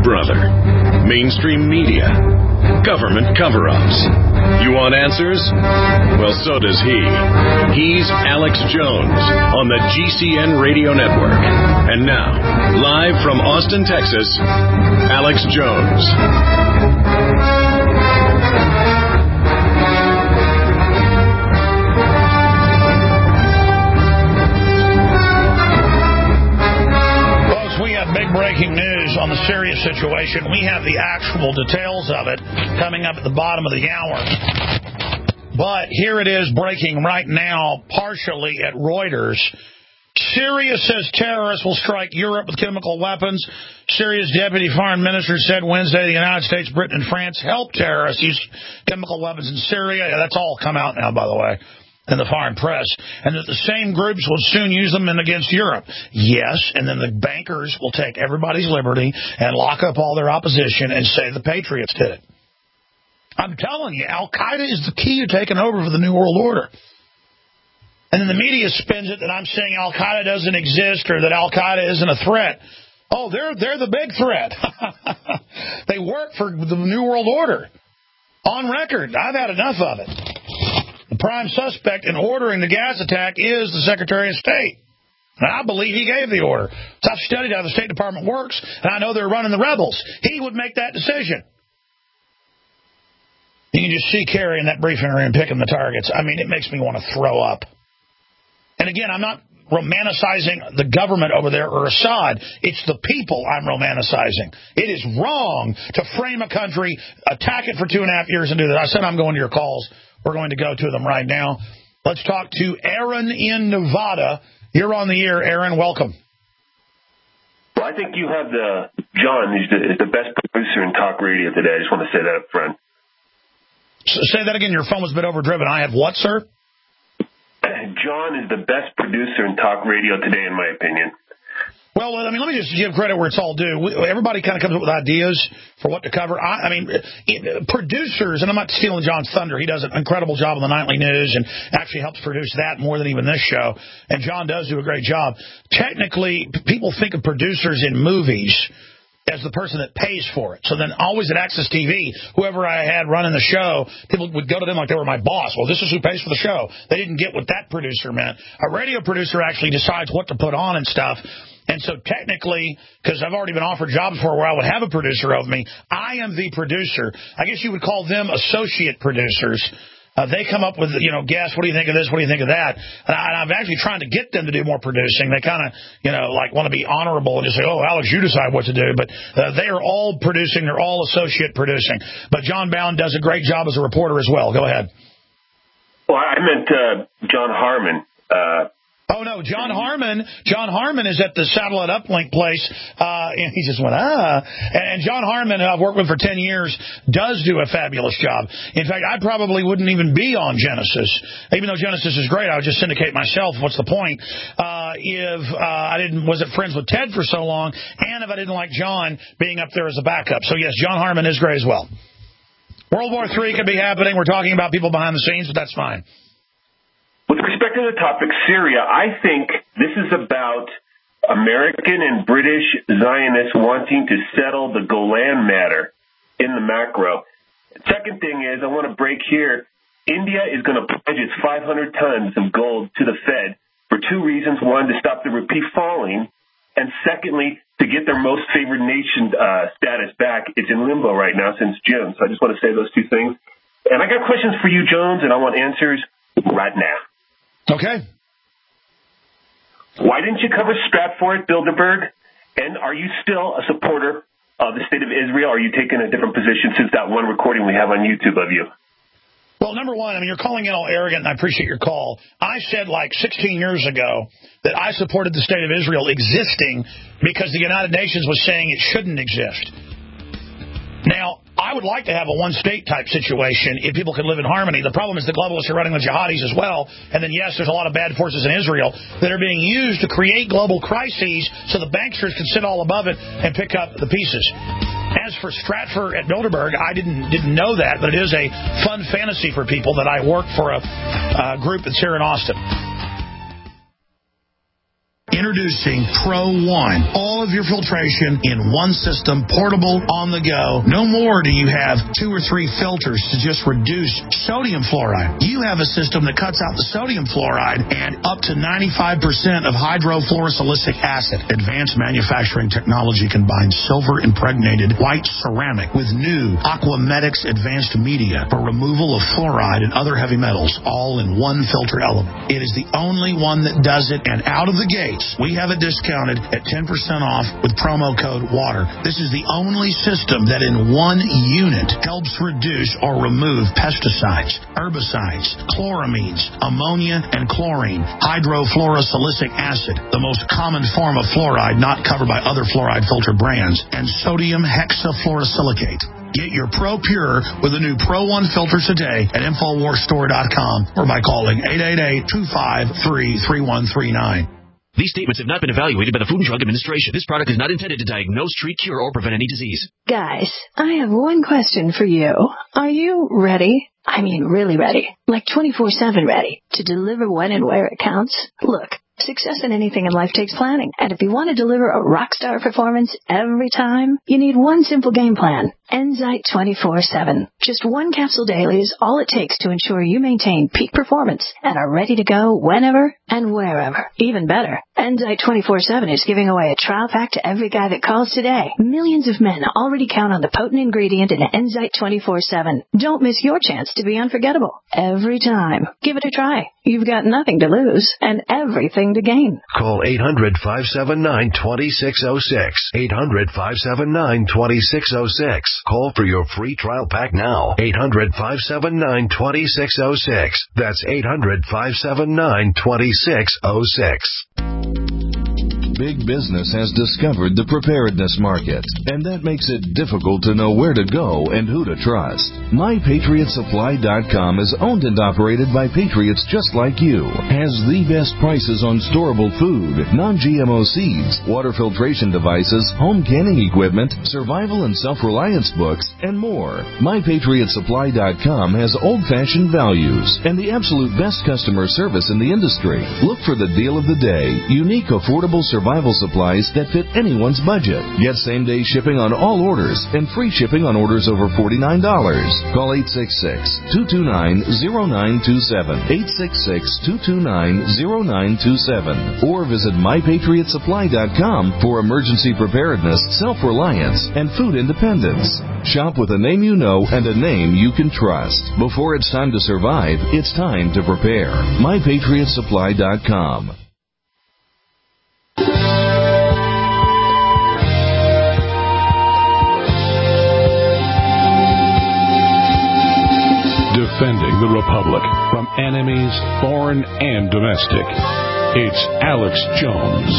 brother. Mainstream media. Government cover-ups. You want answers? Well, so does he. He's Alex Jones on the GCN Radio Network. And now, live from Austin, Texas, Alex Jones. Breaking news on the Syria situation. We have the actual details of it coming up at the bottom of the hour. But here it is breaking right now, partially at Reuters. Syria says terrorists will strike Europe with chemical weapons. Syria's deputy foreign minister said Wednesday the United States, Britain, and France helped terrorists use chemical weapons in Syria. That's all come out now, by the way, in the foreign press, and that the same groups will soon use them against Europe. Yes, and then the bankers will take everybody's liberty and lock up all their opposition and say the Patriots did it. I'm telling you, Al-Qaeda is the key to taking over for the New World Order. And then the media spins it that I'm saying Al-Qaeda doesn't exist or that Al-Qaeda isn't a threat. Oh, they're the big threat. They work for the New World Order. On record, I've had enough of it. The prime suspect in ordering the gas attack is the Secretary of State. And I believe he gave the order. So I've studied how the State Department works, and I know they're running the rebels. He would make that decision. You can just see Kerry in that briefing room picking the targets. I mean, it makes me want to throw up. And again, I'm not romanticizing the government over there or Assad. It's the people I'm romanticizing. It is wrong to frame a country, attack it for 2.5 years, and do that. I said I'm going to your calls. We're going to go to them right now. Let's talk to Aaron in Nevada. You're on the air, Aaron. Welcome. Well, I think you have John is the best producer in talk radio today. I just want to say that up front. Say that again. Your phone was a bit overdriven. I have what, sir? John is the best producer in talk radio today, in my opinion. Well, I mean, let me just give credit where it's all due. Everybody kind of comes up with ideas for what to cover. I mean, producers, and I'm not stealing John's thunder. He does an incredible job on the Nightly News and actually helps produce that more than even this show. And John does do a great job. Technically, people think of producers in movies as the person that pays for it. So then always at Access TV, whoever I had running the show, people would go to them like they were my boss. Well, this is who pays for the show. They didn't get what that producer meant. A radio producer actually decides what to put on and stuff. And so technically, because I've already been offered jobs before where I would have a producer over me, I am the producer. I guess you would call them associate producers. They come up with, guess, what do you think of this? What do you think of that? And I'm actually trying to get them to do more producing. They kind of, want to be honorable and just say, oh, Alex, you decide what to do. But they are all producing. They're all associate producing. But John Bowne does a great job as a reporter as well. Go ahead. Well, I meant John Harmon. Oh, no, John Harmon. John Harmon is at the Satellite Uplink place, and he just went, And John Harmon, who I've worked with for 10 years, does do a fabulous job. In fact, I probably wouldn't even be on Genesis. Even though Genesis is great, I would just syndicate myself. What's the point? If I wasn't friends with Ted for so long, and if I didn't like John being up there as a backup. So, yes, John Harmon is great as well. World War III could be happening. We're talking about people behind the scenes, but that's fine. With respect to the topic, Syria, I think this is about American and British Zionists wanting to settle the Golan matter in the macro. Second thing is, I want to break here. India is going to pledge its 500 tons of gold to the Fed for two reasons. One, to stop the rupee falling, and secondly, to get their most favored nation status back. It's in limbo right now since June. So I just want to say those two things. And I got questions for you, Jones, and I want answers right now. Okay. Why didn't you cover Stratford, Bilderberg? And are you still a supporter of the state of Israel? Or are you taking a different position since that one recording we have on YouTube of you? Well, number one, you're calling in all arrogant, and I appreciate your call. I said 16 years ago that I supported the state of Israel existing because the United Nations was saying it shouldn't exist. Now, I would like to have a one-state type situation if people could live in harmony. The problem is the globalists are running the jihadis as well. And then, yes, there's a lot of bad forces in Israel that are being used to create global crises so the banksters can sit all above it and pick up the pieces. As for Stratford at Bilderberg, I didn't know that, but it is a fun fantasy for people that I work for a group that's here in Austin. Introducing Pro One. All of your filtration in one system, portable, on the go. No more do you have 2 or 3 filters to just reduce sodium fluoride. You have a system that cuts out the sodium fluoride and up to 95% of hydrofluorosilicic acid. Advanced manufacturing technology combines silver-impregnated white ceramic with new Aquamedics advanced media for removal of fluoride and other heavy metals, all in one filter element. It is the only one that does it, and out of the gates, we have it discounted at 10% off with promo code WATER. This is the only system that in one unit helps reduce or remove pesticides, herbicides, chloramines, ammonia, and chlorine, hydrofluorosilicic acid, the most common form of fluoride not covered by other fluoride filter brands, and sodium hexafluorosilicate. Get your Pro Pure with the new Pro One filters today at InfoWarsStore.com or by calling 888-253-3139. These statements have not been evaluated by the Food and Drug Administration. This product is not intended to diagnose, treat, cure, or prevent any disease. Guys, I have one question for you. Are you ready? I mean, really ready. Like 24/7 ready to deliver when and where it counts? Look, success in anything in life takes planning. And if you want to deliver a rock star performance every time, you need one simple game plan. Enzyte 24/7. Just one capsule daily is all it takes to ensure you maintain peak performance and are ready to go whenever and wherever. Even better, Enzyte 24/7 is giving away a trial pack to every guy that calls today. Millions of men already count on the potent ingredient in Enzyte 24/7. Don't miss your chance to be unforgettable every time. Give it a try. You've got nothing to lose and everything to gain. Call 800-579-2606. 800-579-2606. Call for your free trial pack now. 800-579-2606. That's 800-579-2606. Big business has discovered the preparedness market, and that makes it difficult to know where to go and who to trust. MyPatriotSupply.com is owned and operated by patriots just like you. Has the best prices on storable food, non-GMO seeds, water filtration devices, home canning equipment, survival and self-reliance books, and more. MyPatriotSupply.com has old-fashioned values and the absolute best customer service in the industry. Look for the deal of the day. Unique, affordable survival supplies that fit anyone's budget. Get same-day shipping on all orders and free shipping on orders over $49. Call 866-229-0927, 866-229-0927, or visit MyPatriotSupply.com for emergency preparedness, self-reliance, and food independence. Shop with a name you know and a name you can trust. Before it's time to survive, it's time to prepare. MyPatriotSupply.com. Defending the Republic from enemies, foreign and domestic. It's Alex Jones.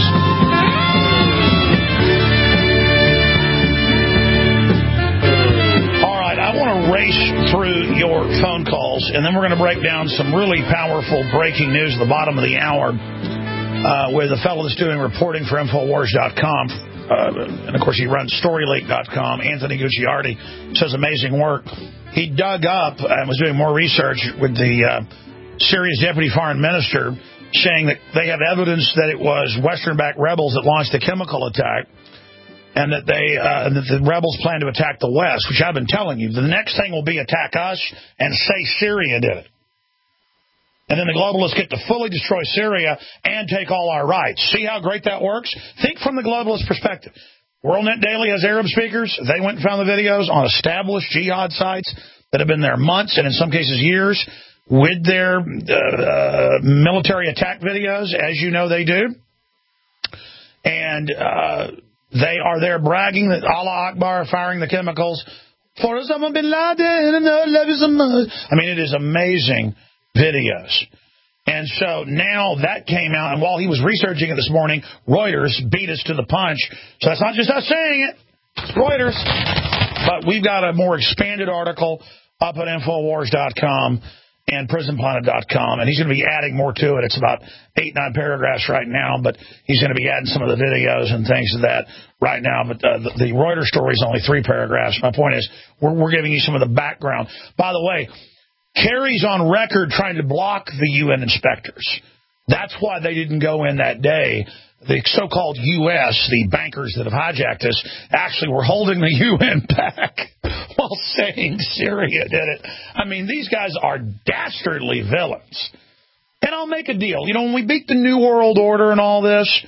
All right, I want to race through your phone calls, and then we're going to break down some really powerful breaking news at the bottom of the hour with a fellow that's doing reporting for Infowars.com. And, of course, he runs StoryLeak.com. Anthony Gucciardi does amazing work. He dug up and was doing more research with the Syria's deputy foreign minister, saying that they have evidence that it was Western-backed rebels that launched the chemical attack, and that that the rebels plan to attack the West, which I've been telling you. The next thing will be attack us and say Syria did it. And then the globalists get to fully destroy Syria and take all our rights. See how great that works? Think from the globalist perspective. WorldNet Daily has Arab speakers. They went and found the videos on established jihad sites that have been there months and in some cases years with their military attack videos, as you know they do. And they are there bragging that Allah Akbar firing the chemicals for Osama bin Laden and I love you so much. I mean, it is amazing videos. And so now that came out, and while he was researching it this morning, Reuters beat us to the punch. So that's not just us saying it, it's Reuters. But we've got a more expanded article up at Infowars.com and PrisonPlanet.com, and he's going to be adding more to it. It's about 8-9 paragraphs right now, but he's going to be adding some of the videos and things of that right now. But the Reuters story is only 3 paragraphs. My point is, we're giving you some of the background. By the way, Kerry's on record trying to block the UN inspectors. That's why they didn't go in that day. The so-called U.S., the bankers that have hijacked us, actually were holding the UN back while saying Syria did it. I mean, these guys are dastardly villains. And I'll make a deal. You know, when we beat the New World Order and all this,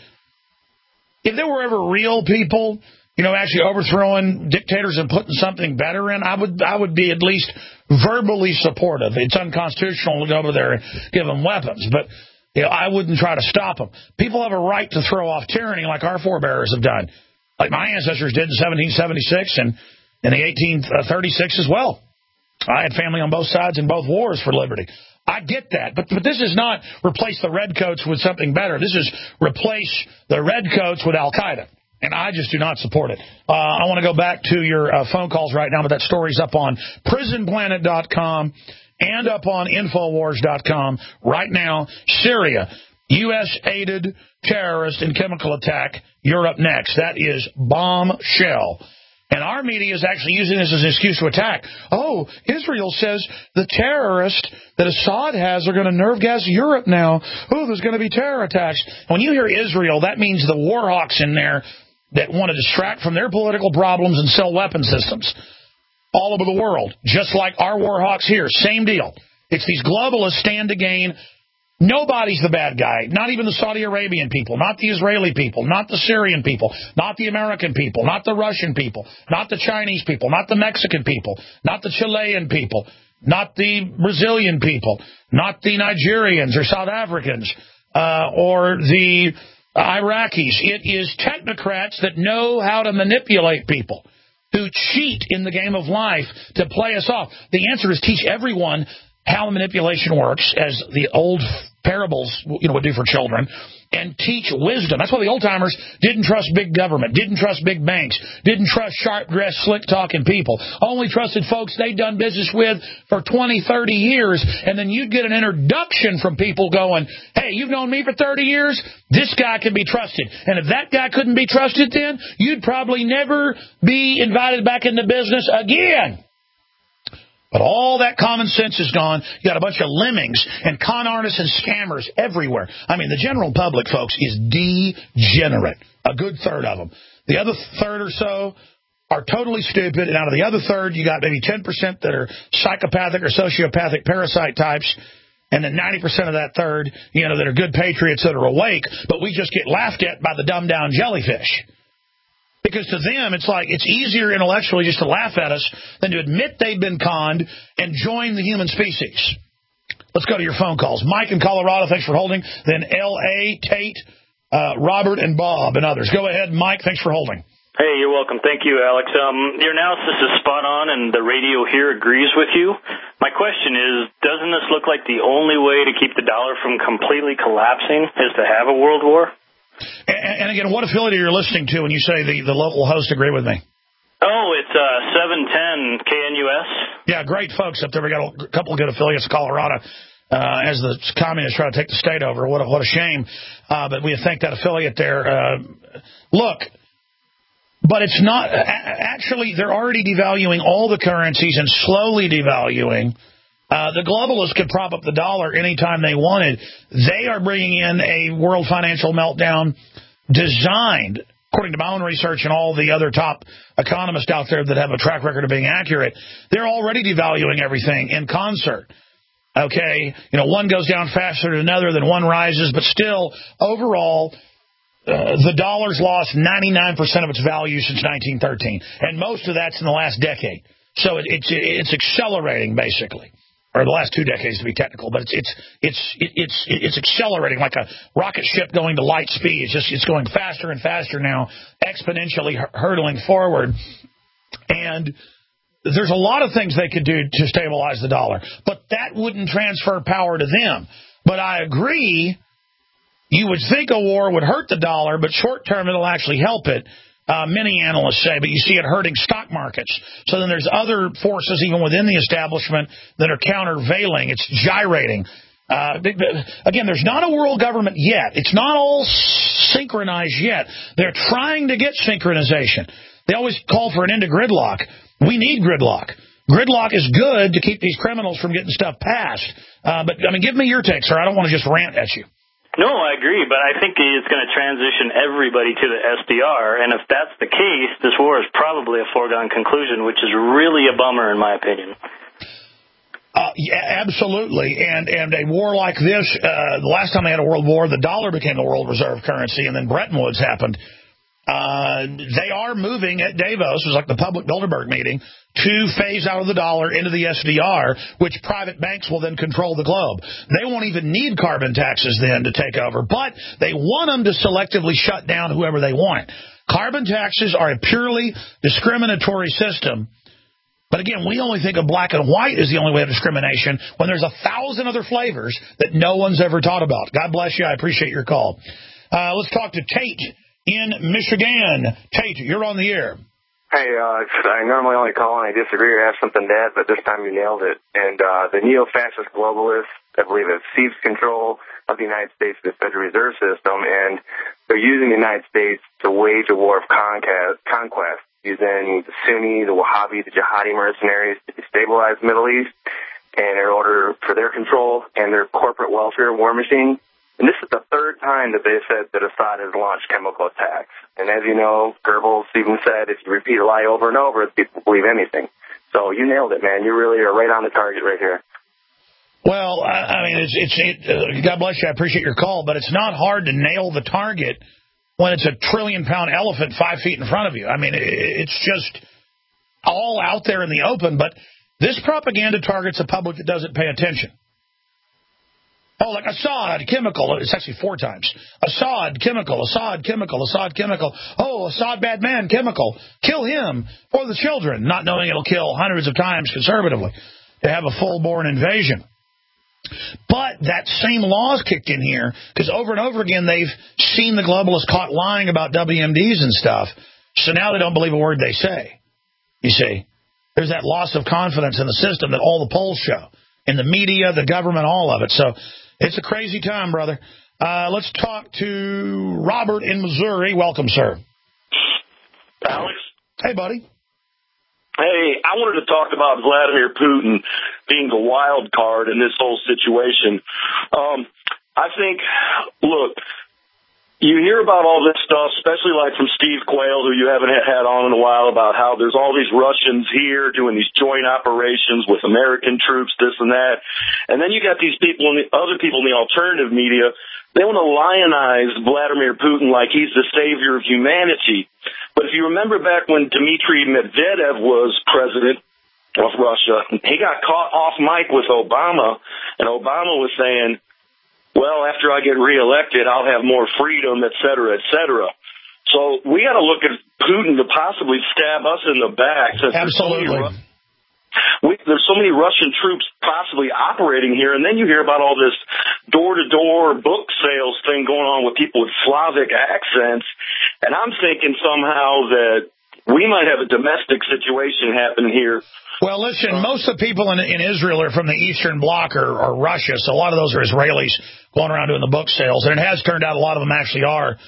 if there were ever real people, you know, actually overthrowing dictators and putting something better in, I would be at least verbally supportive. It's unconstitutional to go over there and give them weapons, but you know, I wouldn't try to stop them. People have a right to throw off tyranny like our forebears have done, like my ancestors did in 1776 and in the 1836 as well. I had family on both sides in both wars for liberty. I get that, but this is not replace the redcoats with something better. This is replace the redcoats with Al-Qaeda, and I just do not support it. I want to go back to your phone calls right now, but that story's up on prisonplanet.com and up on Infowars.com right now. Syria, U.S.-aided terrorist and chemical attack. You're up next. That is bombshell. And our media is actually using this as an excuse to attack. Oh, Israel says the terrorists that Assad has are going to nerve gas Europe now. Oh, there's going to be terror attacks. When you hear Israel, that means the war hawks in there that want to distract from their political problems and sell weapon systems all over the world, just like our war hawks here. Same deal. It's these globalists stand to gain. Nobody's the bad guy, not even the Saudi Arabian people, not the Israeli people, not the Syrian people, not the American people, not the Russian people, not the Chinese people, not the Mexican people, not the Chilean people, not the Brazilian people, not the Nigerians or South Africans or the Iraqis. It is technocrats that know how to manipulate people, who cheat in the game of life to play us off. The answer is teach everyone how manipulation works, as the old parables, you know, would do for children, and teach wisdom. That's why the old-timers didn't trust big government, didn't trust big banks, didn't trust sharp-dressed, slick-talking people, only trusted folks they'd done business with for 20, 30 years, and then you'd get an introduction from people going, hey, you've known me for 30 years? This guy can be trusted. And if that guy couldn't be trusted then, you'd probably never be invited back into business again. But all that common sense is gone. You got a bunch of lemmings and con artists and scammers everywhere. I mean, the general public, folks, is degenerate. A good third of them. The other third or so are totally stupid. And out of the other third, you got maybe 10% that are psychopathic or sociopathic parasite types. And then 90% of that third, you know, that are good patriots that are awake. But we just get laughed at by the dumbed-down jellyfish. Because to them, it's like it's easier intellectually just to laugh at us than to admit they've been conned and join the human species. Let's go to your phone calls. Mike in Colorado, thanks for holding. Then L.A., Tate, Robert, and Bob, and others. Go ahead, Mike. Thanks for holding. Hey, you're welcome. Thank you, Alex. Your analysis is spot on, and the radio here agrees with you. My question is, doesn't this look like the only way to keep the dollar from completely collapsing is to have a world war? And again, what affiliate are you listening to when you say the local host agree with me? Oh, it's 710 KNUS. Yeah, great folks up there. We got a couple of good affiliates in Colorado as the communists try to take the state over. What a shame. But we thank that affiliate there. Look, but it's not actually, they're already devaluing all the currencies and slowly devaluing. The globalists could prop up the dollar anytime they wanted. They are bringing in a world financial meltdown designed, according to my own research and all the other top economists out there that have a track record of being accurate. They're already devaluing everything in concert. Okay, you know, one goes down faster than another, then one rises, but still, overall, the dollar's lost 99% of its value since 1913, and most of that's in the last decade. So it's accelerating, basically. Or the last 2 decades to be technical, but it's accelerating like a rocket ship going to light speed. It's going faster and faster now, exponentially hurtling forward. And there's a lot of things they could do to stabilize the dollar, but that wouldn't transfer power to them. But I agree, you would think a war would hurt the dollar, but short term it'll actually help it. Many analysts say, but you see it hurting stock markets. So then there's other forces even within the establishment that are countervailing. It's gyrating. Again, there's not a world government yet. It's not all synchronized yet. They're trying to get synchronization. They always call for an end to gridlock. We need gridlock. Gridlock is good to keep these criminals from getting stuff passed. But, I mean, give me your take, sir. I don't want to just rant at you. No, I agree, but I think it's going to transition everybody to the SDR, and if that's the case, this war is probably a foregone conclusion, which is really a bummer in my opinion. Yeah, absolutely. And a war like this, the last time they had a world war, the dollar became the world reserve currency, and then Bretton Woods happened. They are moving at Davos, it was like the public Bilderberg meeting, to phase out of the dollar into the SDR, which private banks will then control the globe. They won't even need carbon taxes then to take over, but they want them to selectively shut down whoever they want. Carbon taxes are a purely discriminatory system. But again, we only think of black and white as the only way of discrimination when there's 1,000 other flavors that no one's ever taught about. God bless you. I appreciate your call. Let's talk to Tate in Michigan. Tate, you're on the air. Hey, I normally only call when I disagree or have something to add, but this time you nailed it. And the neo-fascist globalists, I believe, have seized control of the United States, the Federal Reserve System, and they're using the United States to wage a war of conquest, using the Sunni, the Wahhabi, the Jihadi mercenaries to destabilize the Middle East, and in order for their control and their corporate welfare war machine. And this is the third time that they said that Assad has launched chemical attacks. And as you know, Goebbels even said if you repeat a lie over and over, people believe anything. So you nailed it, man. You really are right on the target right here. Well, I mean, God bless you. I appreciate your call, but it's not hard to nail the target when it's a trillion-pound elephant 5 feet in front of you. I mean, it's just all out there in the open, but this propaganda targets a public that doesn't pay attention. Oh, like Assad, chemical. It's actually 4 times. Assad, chemical, Assad, chemical, Assad, chemical. Oh, Assad, bad man, chemical. Kill him for the children, not knowing it'll kill hundreds of times conservatively to have a full-born invasion. But that same law's kicked in here because over and over again they've seen the globalists caught lying about WMDs and stuff. So now they don't believe a word they say. You see, there's that loss of confidence in the system that all the polls show, in the media, the government, all of it. So it's a crazy time, brother. Let's talk to Robert in Missouri. Welcome, sir. Alex? Hey, buddy. Hey, I wanted to talk about Vladimir Putin being the wild card in this whole situation. I think, look, you hear about all this stuff, especially like from Steve Quayle, who you haven't had on in a while, about how there's all these Russians here doing these joint operations with American troops, this and that. And then you got these people, other people in the alternative media, they want to lionize Vladimir Putin like he's the savior of humanity. But if you remember back when Dmitry Medvedev was president of Russia, he got caught off mic with Obama, and Obama was saying, well, after I get reelected, I'll have more freedom, et cetera, et cetera. So we got to look at Putin to possibly stab us in the back. Absolutely. There's so many Russian troops possibly operating here, and then you hear about all this door-to-door book sales thing going on with people with Slavic accents, and I'm thinking somehow that we might have a domestic situation happening here. Well, listen, most of the people in Israel are from the Eastern Bloc or Russia, so a lot of those are Israelis going around doing the book sales, and it has turned out a lot of them actually are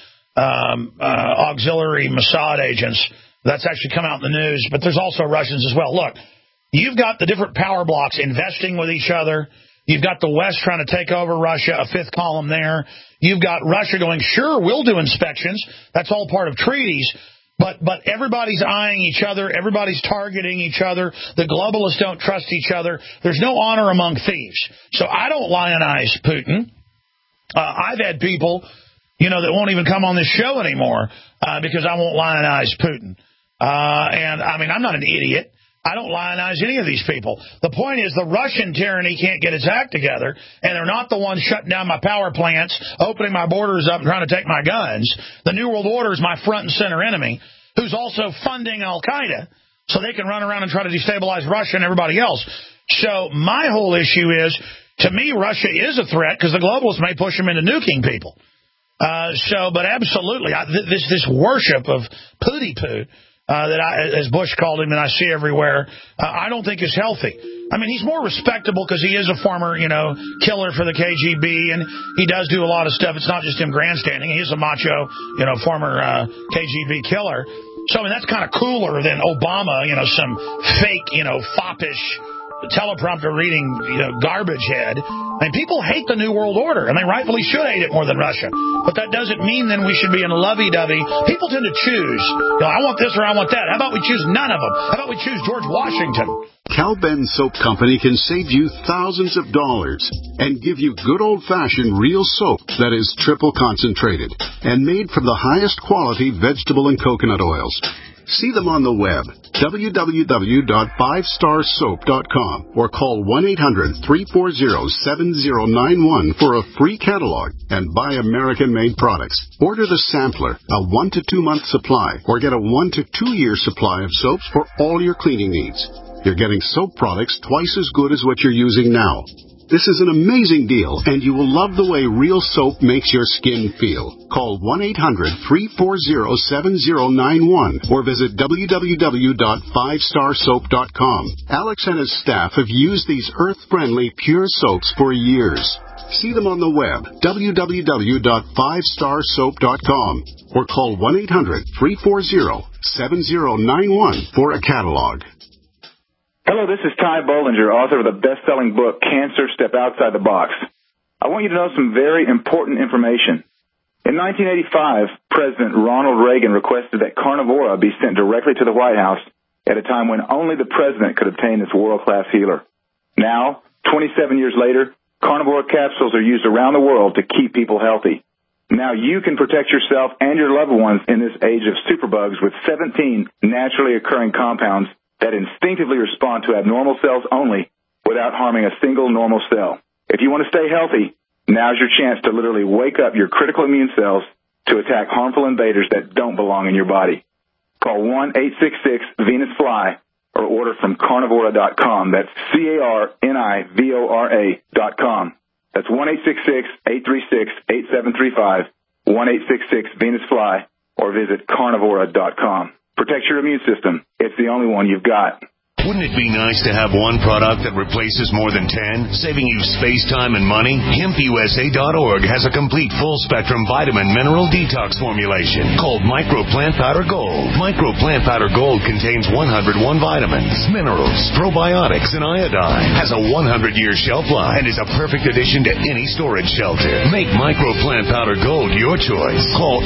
auxiliary Mossad agents. That's actually come out in the news, but there's also Russians as well. Look, you've got the different power blocks investing with each other. You've got the West trying to take over Russia, a fifth column there. You've got Russia going, sure, we'll do inspections. That's all part of treaties. But everybody's eyeing each other. Everybody's targeting each other. The globalists don't trust each other. There's no honor among thieves. So I don't lionize Putin. I've had people, that won't even come on this show anymore because I won't lionize Putin. And, I mean, I'm not an idiot. I don't lionize any of these people. The point is the Russian tyranny can't get its act together, and they're not the ones shutting down my power plants, opening my borders up, and trying to take my guns. The New World Order is my front and center enemy, who's also funding Al-Qaeda, so they can run around and try to destabilize Russia and everybody else. So my whole issue is, to me, Russia is a threat because the globalists may push them into nuking people. But absolutely, this worship of Pooty-Poo, that as Bush called him, and I see everywhere, I don't think is healthy. I mean, he's more respectable because he is a former, killer for the KGB, and he does do a lot of stuff. It's not just him grandstanding. He is a macho, former KGB killer. So, I mean, that's kind of cooler than Obama, some fake, foppish teleprompter reading, garbage head. I mean, people hate the New World Order, and they rightfully should hate it more than Russia. But that doesn't mean then we should be in lovey-dovey. People tend to choose. I want this or I want that. How about we choose none of them? How about we choose George Washington? Cal-Ben Soap Company can save you thousands of dollars and give you good old-fashioned real soap that is triple concentrated and made from the highest quality vegetable and coconut oils. See them on the web, www.5starsoap.com, or call 1-800-340-7091 for a free catalog and buy American-made products. Order the sampler, a 1 to 2 month supply, or get a 1 to 2 year supply of soaps for all your cleaning needs. You're getting soap products twice as good as what you're using now. This is an amazing deal, and you will love the way real soap makes your skin feel. Call 1-800-340-7091 or visit www.5starsoap.com. Alex and his staff have used these earth-friendly, pure soaps for years. See them on the web, www.5starsoap.com, or call 1-800-340-7091 for a catalog. Hello, this is Ty Bollinger, author of the best-selling book, Cancer, Step Outside the Box. I want you to know some very important information. In 1985, President Ronald Reagan requested that Carnivora be sent directly to the White House at a time when only the president could obtain this world-class healer. Now, 27 years later, Carnivora capsules are used around the world to keep people healthy. Now you can protect yourself and your loved ones in this age of superbugs with 17 naturally occurring compounds that instinctively respond to abnormal cells only without harming a single normal cell. If you want to stay healthy, now's your chance to literally wake up your critical immune cells to attack harmful invaders that don't belong in your body. Call 1-866-VENUS-FLY or order from Carnivora.com. That's CARNIVORA.com. That's 1-866-836-8735, 1-866-VENUS-FLY, or visit Carnivora.com. Protect your immune system. It's the only one you've got. Wouldn't it be nice to have one product that replaces more than 10, saving you space, time, and money? HempUSA.org has a complete full-spectrum vitamin mineral detox formulation called Micro Plant Powder Gold. Micro Plant Powder Gold contains 101 vitamins, minerals, probiotics, and iodine. Has a 100-year shelf life and is a perfect addition to any storage shelter. Make Micro Plant Powder Gold your choice. Call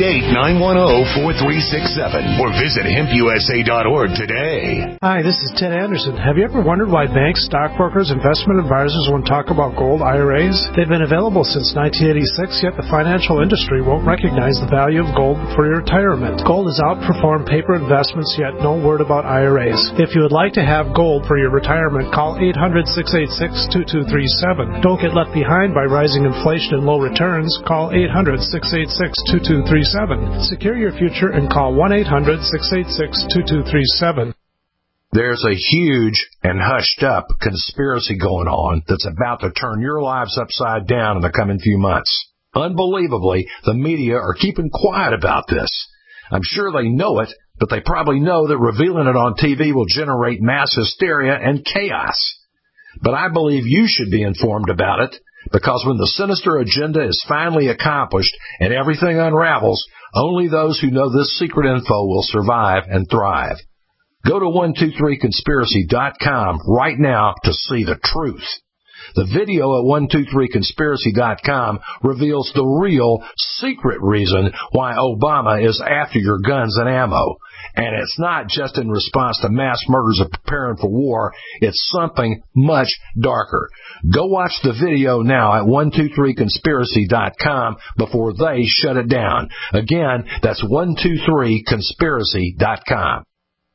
888-910-4367 or visit HempUSA.org today. Hi, this is Ted Anderson. Have you ever wondered why banks, stockbrokers, investment advisors won't talk about gold IRAs? They've been available since 1986, yet the financial industry won't recognize the value of gold for your retirement. Gold has outperformed paper investments, yet no word about IRAs. If you would like to have gold for your retirement, call 800-686-2237. Don't get left behind by rising inflation and low returns. Call 800-686-2237. Secure your future and call 1-800-686-2237. There's a huge and hushed-up conspiracy going on that's about to turn your lives upside down in the coming few months. Unbelievably, the media are keeping quiet about this. I'm sure they know it, but they probably know that revealing it on TV will generate mass hysteria and chaos. But I believe you should be informed about it, because when the sinister agenda is finally accomplished and everything unravels, only those who know this secret info will survive and thrive. Go to 123conspiracy.com right now to see the truth. The video at 123conspiracy.com reveals the real secret reason why Obama is after your guns and ammo. And it's not just in response to mass murders of preparing for war. It's something much darker. Go watch the video now at 123conspiracy.com before they shut it down. Again, that's 123conspiracy.com.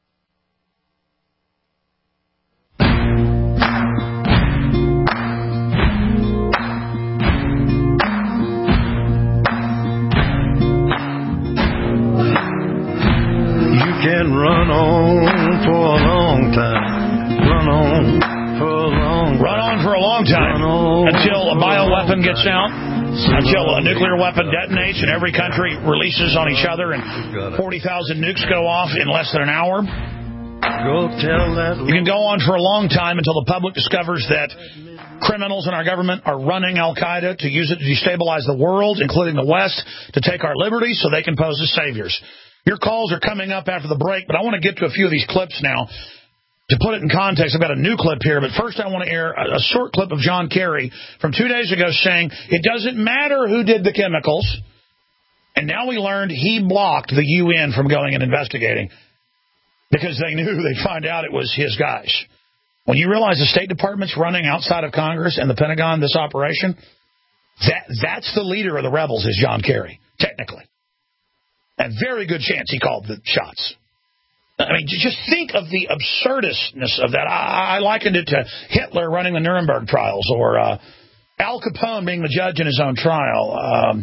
Can run on for a long time. Run on for a long time. Run on for a long time until a bioweapon gets out, until a nuclear weapon detonates and every country releases on each other and 40,000 nukes go off in less than an hour. You can go on for a long time until the public discovers that criminals in our government are running Al-Qaeda to use it to destabilize the world, including the West, to take our liberties so they can pose as saviors. Your calls are coming up after the break, but I want to get to a few of these clips now. To put it in context, I've got a new clip here, but first I want to air a short clip of John Kerry from 2 days ago saying it doesn't matter who did the chemicals, and now we learned he blocked the UN from going and investigating because they knew they'd find out it was his guys. When you realize the State Department's running outside of Congress and the Pentagon this operation, that's the leader of the rebels is John Kerry, technically. A very good chance he called the shots. I mean, just think of the absurdistness of that. I likened it to Hitler running the Nuremberg trials or Al Capone being the judge in his own trial.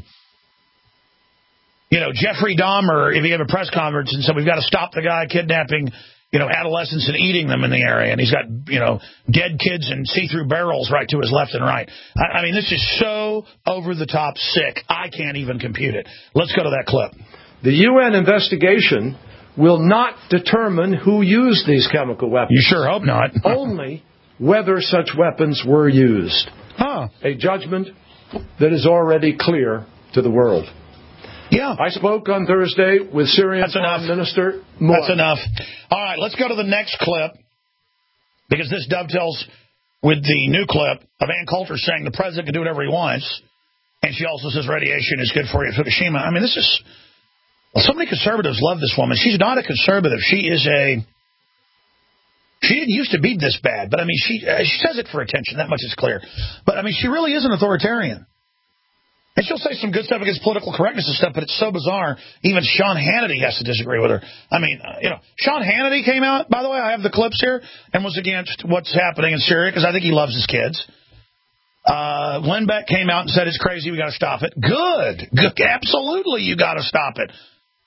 Jeffrey Dahmer, if he gave a press conference and said, we've got to stop the guy kidnapping, adolescents and eating them in the area. And he's got, dead kids and see-through barrels right to his left and right. I mean, this is so over-the-top sick, I can't even compute it. Let's go to that clip. The UN investigation will not determine who used these chemical weapons. You sure hope not. Only whether such weapons were used. A judgment that is already clear to the world. Yeah. I spoke on Thursday with Syrian Foreign Minister Moore. That's enough. All right, let's go to the next clip, because this dovetails with the new clip of Ann Coulter saying the president can do whatever he wants, and she also says radiation is good for you at Fukushima. I mean, this is... Well, so many conservatives love this woman. She's not a conservative. She didn't used to be this bad, but I mean, she says it for attention. That much is clear. But I mean, she really is an authoritarian. And she'll say some good stuff against political correctness and stuff, but it's so bizarre. Even Sean Hannity has to disagree with her. I mean, Sean Hannity came out, by the way, I have the clips here, and was against what's happening in Syria because I think he loves his kids. Glenn Beck came out and said it's crazy, we got to stop it. Good. Absolutely, you got to stop it.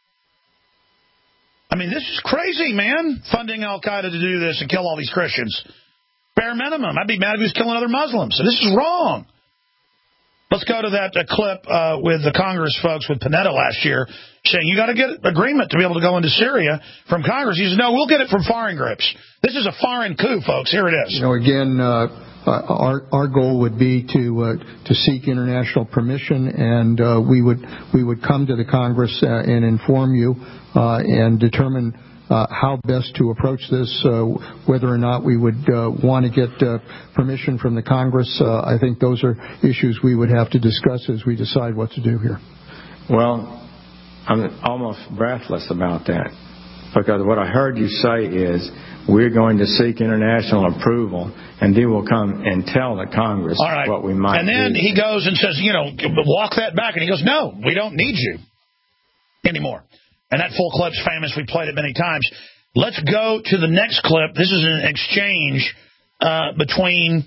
I mean, this is crazy, man, funding al-Qaeda to do this and kill all these Christians. Bare minimum. I'd be mad if he was killing other Muslims. So this is wrong. Let's go to that clip with the Congress folks with Panetta last year saying you got to get agreement to be able to go into Syria from Congress. He says, no, we'll get it from foreign groups. This is a foreign coup, folks. Here it is. Again, our goal would be to seek international permission, and we would come to the Congress and inform you and determine how best to approach this, whether or not we would want to get permission from the Congress. I think those are issues we would have to discuss as we decide what to do here. Well, I'm almost breathless about that, because what I heard you say is we're going to seek international approval, and then we'll come and tell the Congress what we might do. And then he goes and says, walk that back. And he goes, no, we don't need you anymore. And that full clip's famous. We played it many times. Let's go to the next clip. This is an exchange between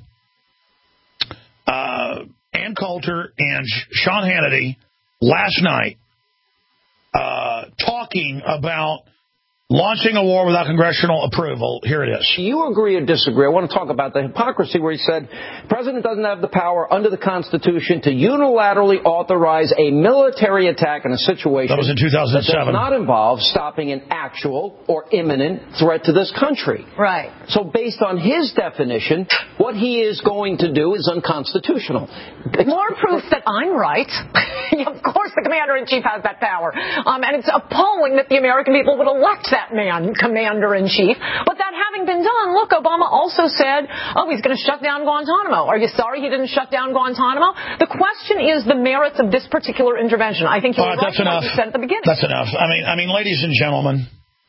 Ann Coulter and Sean Hannity last night talking about launching a war without congressional approval. Here it is. Do you agree or disagree? I want to talk about the hypocrisy where he said the president doesn't have the power under the Constitution to unilaterally authorize a military attack in a situation that was in 2007. That does not involve stopping an actual or imminent threat to this country. Right. So based on his definition, what he is going to do is unconstitutional. More proof that I'm right. Of course the commander-in-chief has that power. And it's appalling that the American people would elect that man commander-in-chief. But that having been done, look, Obama also said, he's going to shut down Guantanamo. Are you sorry he didn't shut down Guantanamo? The question is the merits of this particular intervention. I think you're right that's enough. What you said at the beginning. That's enough. I mean, ladies and gentlemen,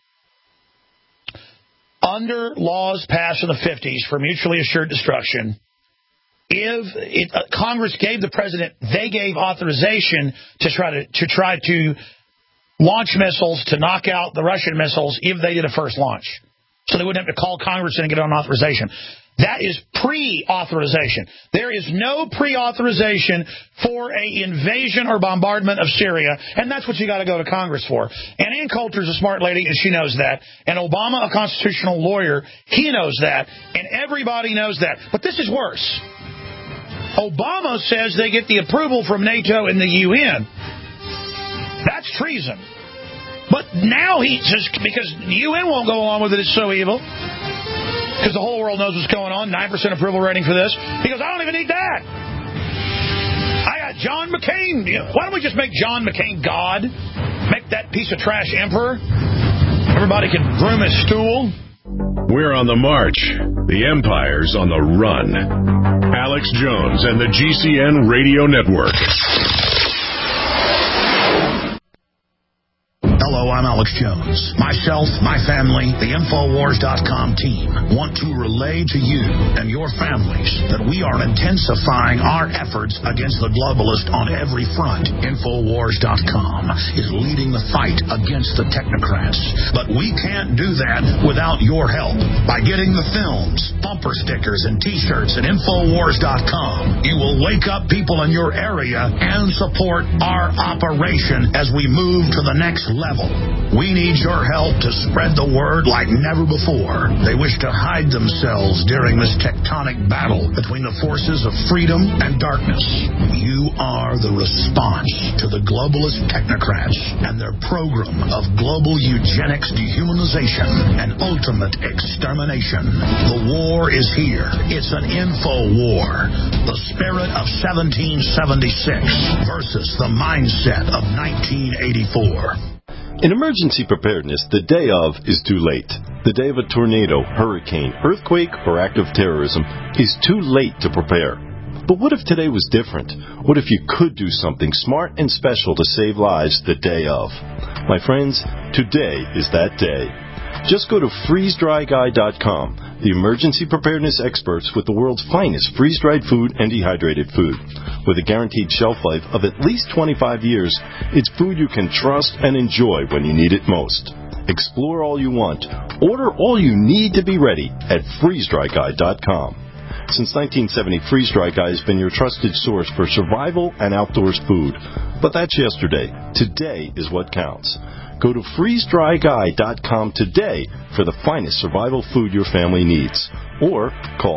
under laws passed in the 50s for mutually assured destruction, if Congress gave the president, they gave authorization to try to launch missiles to knock out the Russian missiles if they did a first launch. So they wouldn't have to call Congress in and get it on authorization. That is pre-authorization. There is no pre-authorization for an invasion or bombardment of Syria, and that's what you got to go to Congress for. And Ann Coulter's a smart lady, and she knows that. And Obama, a constitutional lawyer, he knows that, and everybody knows that. But this is worse. Obama says they get the approval from NATO and the UN. That's treason. But now he says, because the UN won't go along with it, it's so evil. Because the whole world knows what's going on, 9% approval rating for this. He goes, I don't even need that. I got John McCain. Why don't we just make John McCain God? Make that piece of trash emperor? Everybody can groom his stool. We're on the march. The empire's on the run. Alex Jones and the GCN Radio Network. Hello, I'm Alex Jones. Myself, my family, the Infowars.com team want to relay to you and your families that we are intensifying our efforts against the globalist on every front. Infowars.com is leading the fight against the technocrats. But we can't do that without your help. By getting the films, bumper stickers, and T-shirts at Infowars.com, you will wake up people in your area and support our operation as we move to the next level. We need your help to spread the word like never before. They wish to hide themselves during this tectonic battle between the forces of freedom and darkness. You are the response to the globalist technocrats and their program of global eugenics, dehumanization, and ultimate extermination. The war is here. It's an info war. The spirit of 1776 versus the mindset of 1984. In emergency preparedness, the day of is too late. The day of a tornado, hurricane, earthquake, or act of terrorism is too late to prepare. But what if today was different? What if you could do something smart and special to save lives the day of? My friends, today is that day. Just go to freezedryguy.com, the emergency preparedness experts with the world's finest freeze-dried food and dehydrated food. With a guaranteed shelf life of at least 25 years, it's food you can trust and enjoy when you need it most. Explore all you want. Order all you need to be ready at freezedryguy.com. Since 1970, Freeze Dry Guy has been your trusted source for survival and outdoors food. But that's yesterday. Today is what counts. Go to freezedryguy.com today for the finest survival food your family needs. Or call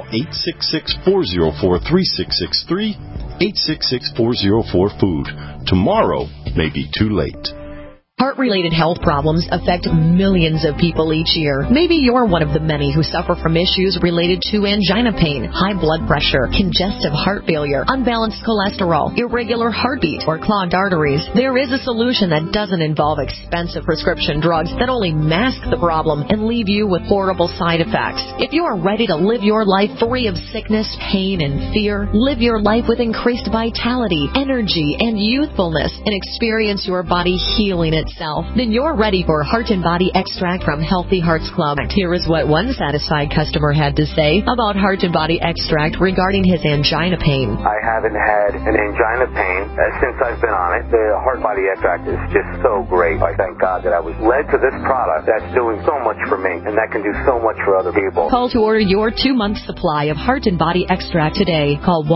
866-404-3663, 866-404-FOOD. Tomorrow may be too late. Heart-related health problems affect millions of people each year. Maybe you're one of the many who suffer from issues related to angina pain, high blood pressure, congestive heart failure, unbalanced cholesterol, irregular heartbeat, or clogged arteries. There is a solution that doesn't involve expensive prescription drugs that only mask the problem and leave you with horrible side effects. If you are ready to live your life free of sickness, pain, and fear, live your life with increased vitality, energy, and youthfulness, and experience your body healing itself, then you're ready for Heart and Body Extract from Healthy Hearts Club. Here is what one satisfied customer had to say about Heart and Body Extract regarding his angina pain. I haven't had an angina pain since I've been on it. The Heart Body Extract is just so great. I thank God that I was led to this product that's doing so much for me, and that can do so much for other people. Call to order your 2-month supply of Heart and Body Extract today. Call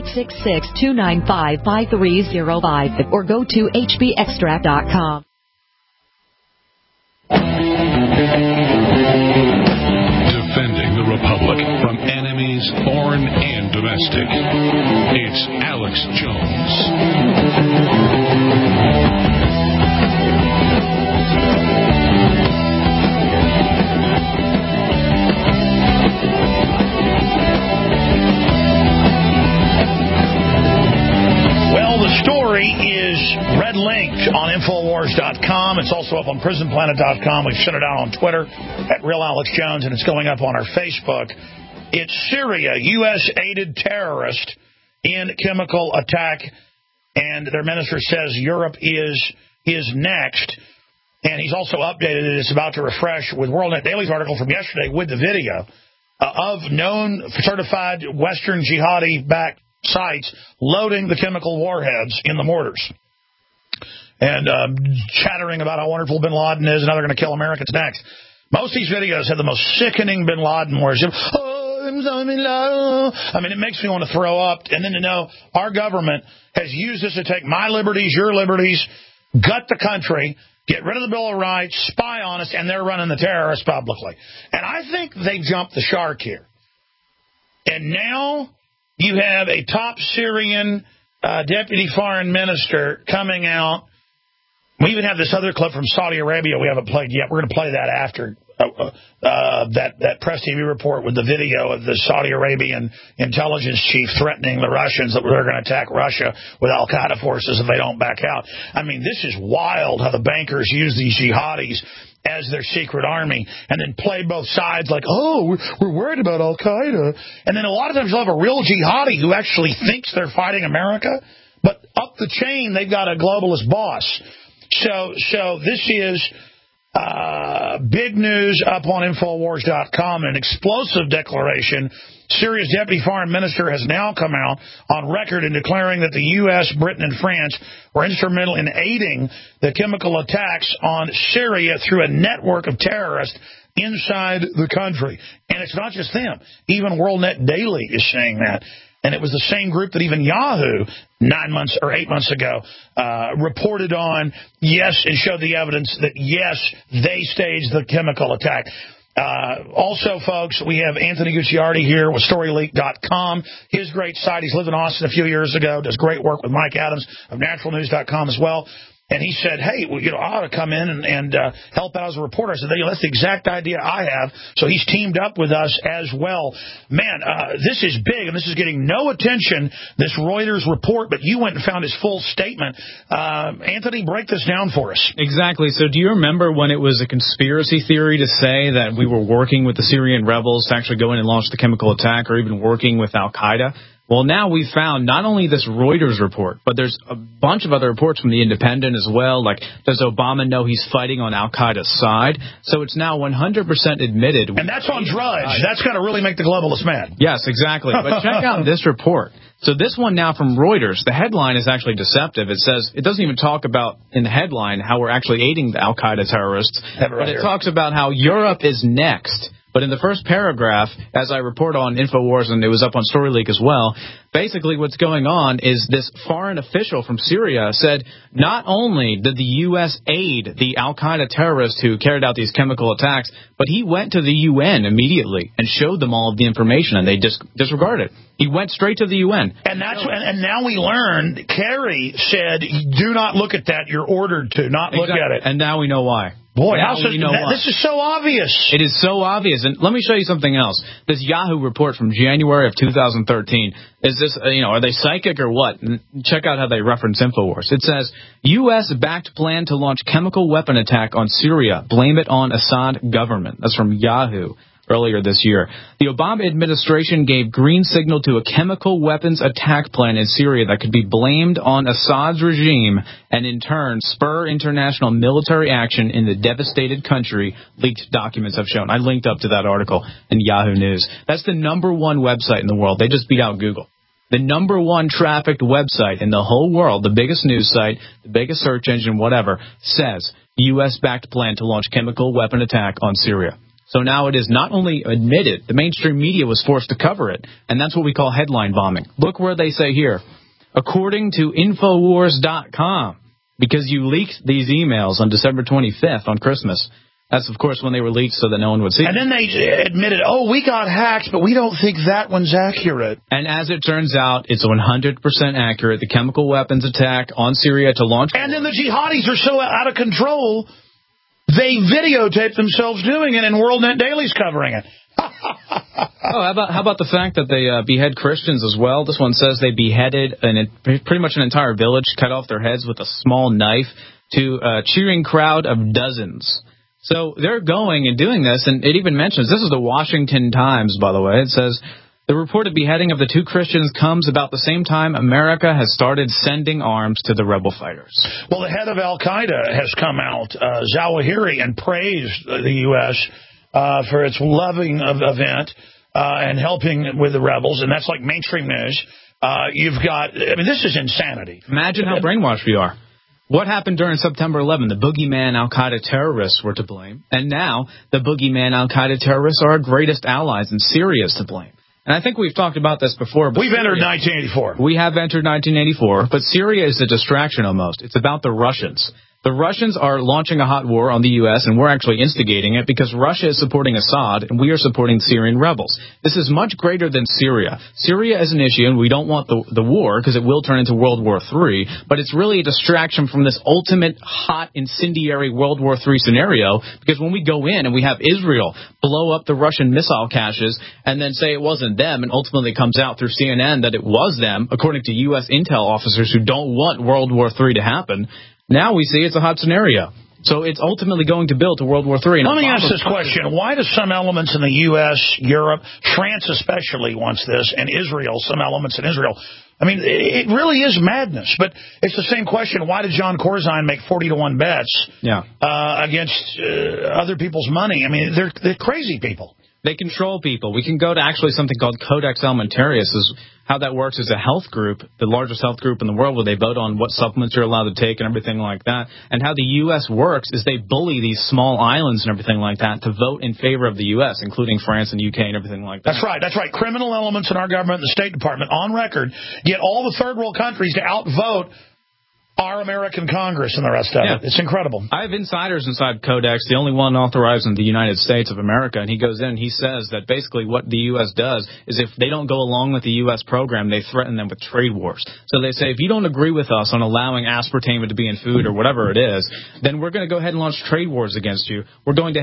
1-866-295-5305 or go to hbextract.com. Defending the Republic from enemies, foreign and domestic. It's Alex Jones. Well, the story is red-linked on Infowars.com. It's also up on PrisonPlanet.com. We've sent it out on Twitter at Real Alex Jones, and it's going up on our Facebook. It's Syria, U.S.-aided terrorist in chemical attack, and their minister says Europe is next. And he's also updated it. It's about to refresh with WorldNet Daily's article from yesterday with the video of known certified Western jihadi-backed sites loading the chemical warheads in the mortars. And chattering about how wonderful bin Laden is and how they're going to kill Americans next. Most of these videos have the most sickening bin Laden words. I mean, it makes me want to throw up. And then to know our government has used this to take my liberties, your liberties, gut the country, get rid of the Bill of Rights, spy on us, and they're running the terrorists publicly. And I think they jumped the shark here. And now you have a top Syrian deputy foreign minister coming out. We even have this other clip from Saudi Arabia we haven't played yet. We're going to play that after that press TV report with the video of the Saudi Arabian intelligence chief threatening the Russians that they're going to attack Russia with al-Qaeda forces if they don't back out. I mean, this is wild how the bankers use these jihadis as their secret army and then play both sides like, oh, we're worried about al-Qaeda. And then a lot of times you'll have a real jihadi who actually thinks they're fighting America, but up the chain they've got a globalist boss. So this is big news up on Infowars.com, an explosive declaration. Syria's deputy foreign minister has now come out on record in declaring that the U.S., Britain, and France were instrumental in aiding the chemical attacks on Syria through a network of terrorists inside the country. And it's not just them. Even WorldNet Daily is saying that. And it was the same group that even Yahoo 8 months ago reported on, yes, and showed the evidence that, yes, they staged the chemical attack. Also, folks, we have Anthony Gucciardi here with StoryLeak.com. His great site. He's lived in Austin a few years ago, does great work with Mike Adams of NaturalNews.com as well. And he said, hey, well, I ought to come in and help out as a reporter. I said, that's the exact idea I have. So he's teamed up with us as well. Man, this is big, and this is getting no attention, this Reuters report, but you went and found his full statement. Anthony, break this down for us. Exactly. So do you remember when it was a conspiracy theory to say that we were working with the Syrian rebels to actually go in and launch the chemical attack, or even working with al-Qaeda? Well, now we found not only this Reuters report, but there's a bunch of other reports from The Independent as well, like, does Obama know he's fighting on al-Qaeda's side? So it's now 100% admitted. And that's on Drudge. That's got to really make the globalists mad. Yes, exactly. But check out this report. So this one now from Reuters, the headline is actually deceptive. It says, it doesn't even talk about in the headline how we're actually aiding the al-Qaeda terrorists, but it talks about how Europe is next. But in the first paragraph, as I report on InfoWars, and it was up on StoryLeak as well, basically what's going on is this foreign official from Syria said not only did the U.S. aid the al-Qaeda terrorists who carried out these chemical attacks, but he went to the UN immediately and showed them all of the information, and they disregarded it. He went straight to the UN. And now we learned, Kerry said, do not look at that. You're ordered to not look at it. And now we know why. Boy, this is so obvious. It is so obvious. And let me show you something else. This Yahoo report from January of 2013, is this, are they psychic or what? Check out how they reference InfoWars. It says, U.S.-backed plan to launch chemical weapon attack on Syria. Blame it on Assad government. That's from Yahoo. Earlier this year, the Obama administration gave green signal to a chemical weapons attack plan in Syria that could be blamed on Assad's regime and in turn spur international military action in the devastated country, leaked documents have shown. I linked up to that article in Yahoo News. That's the #1 website in the world. They just beat out Google. The #1 trafficked website in the whole world, the biggest news site, the biggest search engine, whatever, says U.S.-backed plan to launch chemical weapon attack on Syria. So now it is not only admitted, the mainstream media was forced to cover it, and that's what we call headline bombing. Look where they say here, according to Infowars.com, because you leaked these emails on December 25th on Christmas. That's, of course, when they were leaked so that no one would see them. And then they admitted, we got hacked, but we don't think that one's accurate. And as it turns out, it's 100% accurate. The chemical weapons attack on Syria to launch... And then the jihadis are so out of control... They videotape themselves doing it, and WorldNet Daily's covering it. How about the fact that they behead Christians as well? This one says they beheaded pretty much an entire village, cut off their heads with a small knife to a cheering crowd of dozens. So they're going and doing this, and it even mentions, this is the Washington Times, by the way. It says, the reported beheading of the 2 Christians comes about the same time America has started sending arms to the rebel fighters. Well, the head of al-Qaeda has come out, Zawahiri, and praised the U.S. For its loving event and helping with the rebels, and that's like mainstream news. This is insanity. Imagine how brainwashed we are. What happened during September 11? The boogeyman al-Qaeda terrorists were to blame, and now the boogeyman al-Qaeda terrorists are our greatest allies, and Syria is to blame. And I think we've talked about this before. But we've entered 1984. We have entered 1984, but Syria is a distraction almost. It's about the Russians. The Russians are launching a hot war on the U.S., and we're actually instigating it because Russia is supporting Assad, and we are supporting Syrian rebels. This is much greater than Syria. Syria is an issue, and we don't want the war because it will turn into World War III, but it's really a distraction from this ultimate hot, incendiary World War III scenario, because when we go in and we have Israel blow up the Russian missile caches and then say it wasn't them, and ultimately it comes out through CNN that it was them, according to U.S. intel officers who don't want World War III to happen, now we see it's a hot scenario. So it's ultimately going to build to World War III. Let me ask this question. Why do some elements in the U.S., Europe, France especially wants this, and Israel, some elements in Israel? I mean, it really is madness. But it's the same question. Why did John Corzine make 40-to-1 bets against other people's money? I mean, they're crazy people. They control people. We can go to actually something called Codex Alimentarius. Is how that works is a health group, the largest health group in the world, where they vote on what supplements you're allowed to take and everything like that. And how the U.S. works is they bully these small islands and everything like that to vote in favor of the U.S., including France and U.K. and everything like that. That's right. That's right. Criminal elements in our government and the State Department on record get all the third world countries to outvote our American Congress and the rest of it. It's incredible. I have insiders inside Codex, the only one authorized in the United States of America, and he goes in and he says that basically what the U.S. does is if they don't go along with the U.S. program, they threaten them with trade wars. So they say, if you don't agree with us on allowing aspartame to be in food or whatever it is, then we're going to go ahead and launch trade wars against you. We're going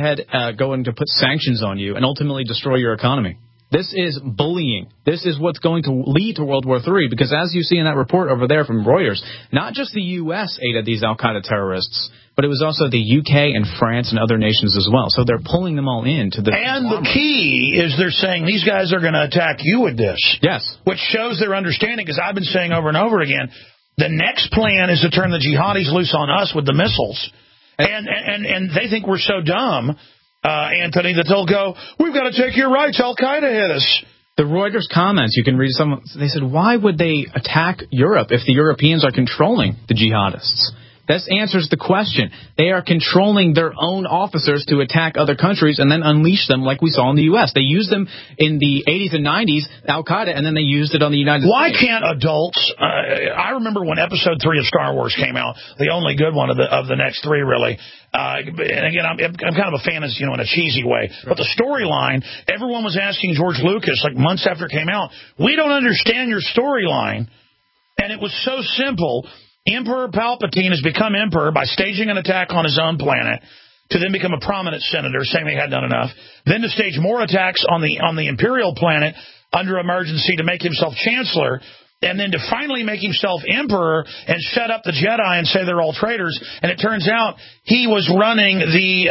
to put sanctions on you and ultimately destroy your economy. This is bullying. This is what's going to lead to World War III, because as you see in that report over there from Reuters, not just the U.S. aided these al-Qaeda terrorists, but it was also the U.K. and France and other nations as well. So they're pulling them all into the... And the key is they're saying these guys are going to attack you with this. Yes. Which shows their understanding, because I've been saying over and over again, the next plan is to turn the jihadis loose on us with the missiles. And they think we're so dumb... Anthony, that they'll go, we've got to take your rights, Al-Qaeda hit us. The Reuters comments, you can read some, they said, why would they attack Europe if the Europeans are controlling the jihadists? That answers the question. They are controlling their own officers to attack other countries and then unleash them like we saw in the U.S. They used them in the 80s and 90s, Al-Qaeda, and then they used it on the United States. Why can't adults... I remember when Episode 3 of Star Wars came out, the only good one of the next three, really. And again, I'm kind of a fan, in a cheesy way. But the storyline, everyone was asking George Lucas, like months after it came out, we don't understand your storyline. And it was so simple. Emperor Palpatine has become emperor by staging an attack on his own planet, to then become a prominent senator, saying they hadn't done enough, then to stage more attacks on the imperial planet under emergency to make himself chancellor, and then to finally make himself emperor and shut up the Jedi and say they're all traitors. And it turns out he was running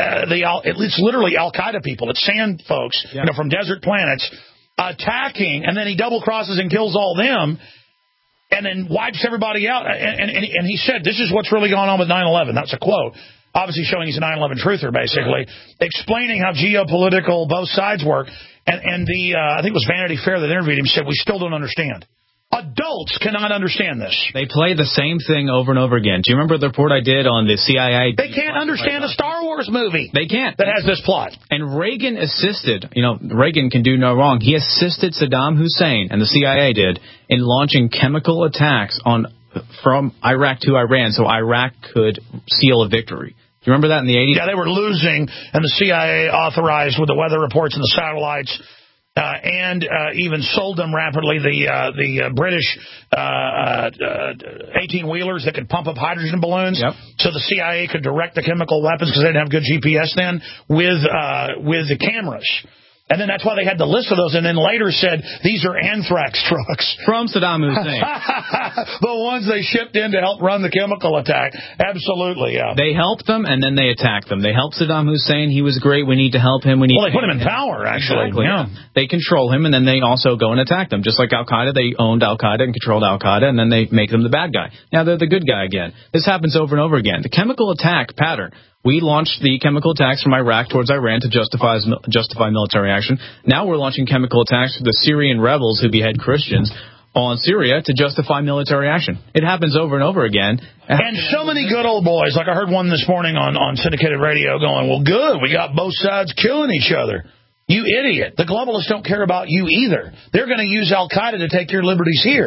it's literally Al-Qaeda people. It's sand folks, from desert planets, attacking, and then he double-crosses and kills all them, and then wipes everybody out. And he said, this is what's really going on with 9/11. That's a quote. Obviously showing he's a 9/11 truther, basically. Explaining how geopolitical both sides work. And I think it was Vanity Fair that interviewed him, said, we still don't understand. Adults cannot understand this. They play the same thing over and over again. Do you remember the report I did on the CIA? They can't understand a Star Wars movie. They can't. That has this plot. And Reagan assisted, Reagan can do no wrong. He assisted Saddam Hussein, and the CIA did, in launching chemical attacks from Iraq to Iran so Iraq could seal a victory. Do you remember that in the 80s? Yeah, they were losing, and the CIA authorized with the weather reports and the satellites, and even sold them rapidly the British 18-wheelers that could pump up hydrogen balloons. Yep. So the CIA could direct the chemical weapons, because they didn't have good GPS then, with the cameras. And then that's why they had the list of those, and then later said, these are anthrax trucks. From Saddam Hussein. The ones they shipped in to help run the chemical attack. Absolutely, yeah. They helped them, and then they attacked them. They helped Saddam Hussein. He was great. We need to help him. They put him in power, actually. Exactly. Yeah. They control him, and then they also go and attack them. Just like Al-Qaeda, they owned Al-Qaeda and controlled Al-Qaeda, and then they make them the bad guy. Now they're the good guy again. This happens over and over again. The chemical attack pattern. We launched the chemical attacks from Iraq towards Iran to justify military action. Now we're launching chemical attacks to the Syrian rebels who behead Christians on Syria to justify military action. It happens over and over again. And so many good old boys, like I heard one this morning on syndicated radio going, well, good, we got both sides killing each other. You idiot. The globalists don't care about you either. They're going to use Al-Qaeda to take your liberties here.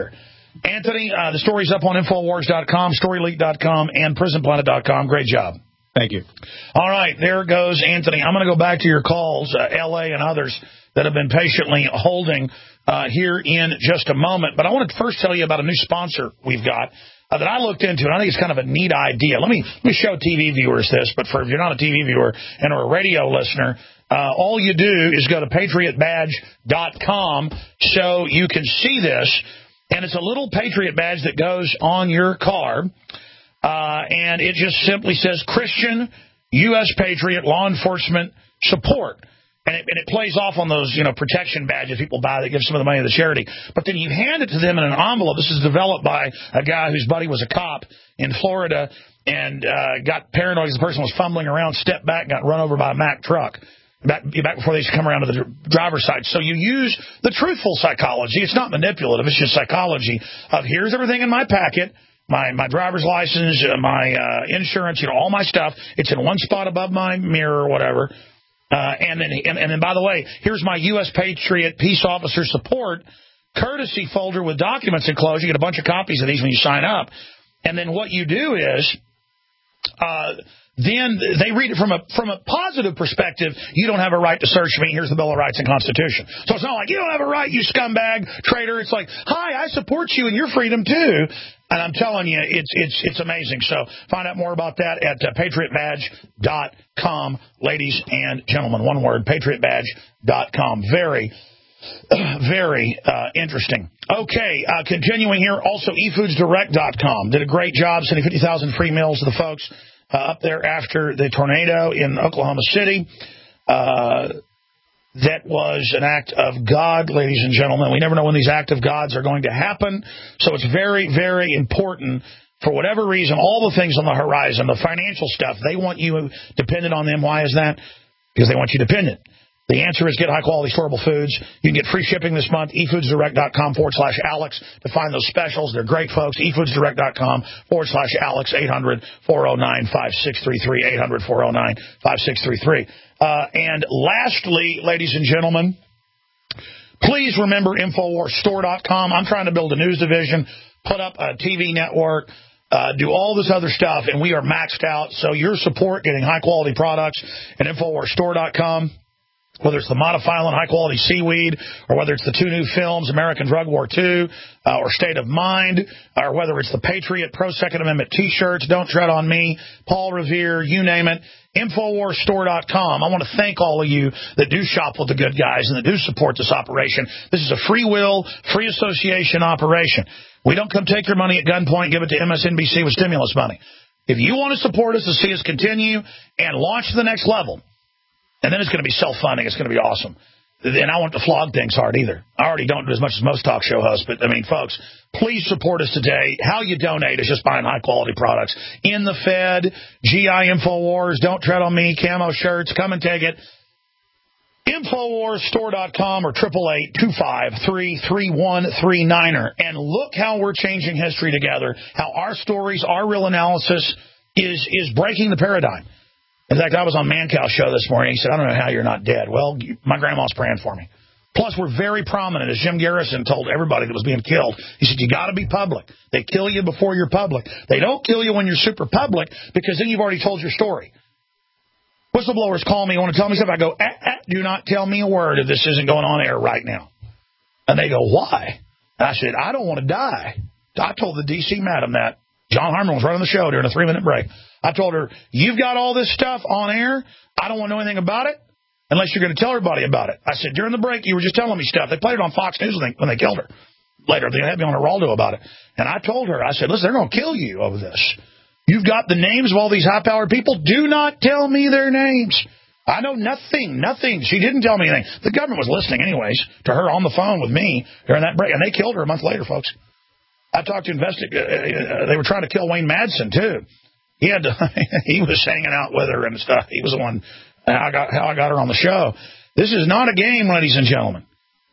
Anthony, the story's up on Infowars.com, StoryLeak.com, and PrisonPlanet.com. Great job. Thank you. All right, there goes Anthony. I'm going to go back to your calls, L.A. and others that have been patiently holding here in just a moment. But I want to first tell you about a new sponsor we've got that I looked into, and I think it's kind of a neat idea. Let me show TV viewers this, but if you're not a TV viewer and are a radio listener, all you do is go to PatriotBadge.com so you can see this. And it's a little Patriot badge that goes on your car, and it just simply says Christian U.S. Patriot Law Enforcement Support. And it plays off on those, protection badges people buy that give some of the money to the charity. But then you hand it to them in an envelope. This is developed by a guy whose buddy was a cop in Florida and got paranoid because the person was fumbling around, stepped back, and got run over by a Mack truck. Back before they used to come around to the driver's side. So you use the truthful psychology. It's not manipulative. It's just psychology of here's everything in my packet, my driver's license, my insurance, all my stuff. It's in one spot above my mirror or whatever. And then, by the way, here's my U.S. Patriot Peace Officer Support courtesy folder with documents enclosed. You get a bunch of copies of these when you sign up. And then what you do is then they read it from a positive perspective. You don't have a right to search me. Here's the Bill of Rights and Constitution. So it's not like you don't have a right, you scumbag, traitor. It's like, hi, I support you and your freedom too. And I'm telling you, it's amazing. So find out more about that at PatriotBadge.com, ladies and gentlemen. One word, PatriotBadge.com. Very, very interesting. Okay, continuing here, also eFoodsDirect.com. Did a great job sending 50,000 free meals to the folks up there after the tornado in Oklahoma City. That was an act of God, ladies and gentlemen. We never know when these acts of gods are going to happen. So it's very, very important. For whatever reason, all the things on the horizon, the financial stuff, they want you dependent on them. Why is that? Because they want you dependent. The answer is get high-quality, storable foods. You can get free shipping this month, eFoodsDirect.com/Alex to find those specials. They're great, folks. eFoodsDirect.com/Alex, 800-409-5633, 800-409-5633. And lastly, ladies and gentlemen, please remember InfoWarsStore.com. I'm trying to build a news division, put up a TV network, do all this other stuff, and we are maxed out. So your support, getting high-quality products at InfoWarsStore.com, whether it's the Monofilin high-quality seaweed, or whether it's the two new films, American Drug War II, or State of Mind, or whether it's the Patriot Pro-Second Amendment T-shirts, Don't Tread on Me, Paul Revere, you name it, InfoWarsStore.com. I want to thank all of you that do shop with the good guys and that do support this operation. This is a free will, free association operation. We don't come take your money at gunpoint and give it to MSNBC with stimulus money. If you want to support us to see us continue and launch to the next level, and then it's going to be self-funding. It's going to be awesome. And I want to flog things hard either. I already don't do as much as most talk show hosts. But, folks, please support us today. How you donate is just buying high-quality products. In the Fed, GI InfoWars, Don't Tread on Me, camo shirts. Come and take it. InfoWarsStore.com or 888-253-3139. And look how we're changing history together, how our stories, our real analysis is breaking the paradigm. In fact, I was on Mancow's show this morning. He said, I don't know how you're not dead. Well, my grandma's praying for me. Plus, we're very prominent, as Jim Garrison told everybody that was being killed. He said, you got to be public. They kill you before you're public. They don't kill you when you're super public because then you've already told your story. Whistleblowers call me, want to tell me stuff. I go, do not tell me a word if this isn't going on air right now. And they go, why? And I said, I don't want to die. I told the D.C. madam that. John Harmon was running the show during a 3-minute break. I told her, you've got all this stuff on air. I don't want to know anything about it unless you're going to tell everybody about it. I said, during the break, you were just telling me stuff. They played it on Fox News when they killed her. Later, they had me on Geraldo about it. And I told her, I said, listen, they're going to kill you over this. You've got the names of all these high-powered people. Do not tell me their names. I know nothing. She didn't tell me anything. The government was listening anyways to her on the phone with me during that break. And they killed her a month later, folks. I talked to investigators. They were trying to kill Wayne Madsen, too. He was hanging out with her and stuff. He was the one, how I got her on the show. This is not a game, ladies and gentlemen.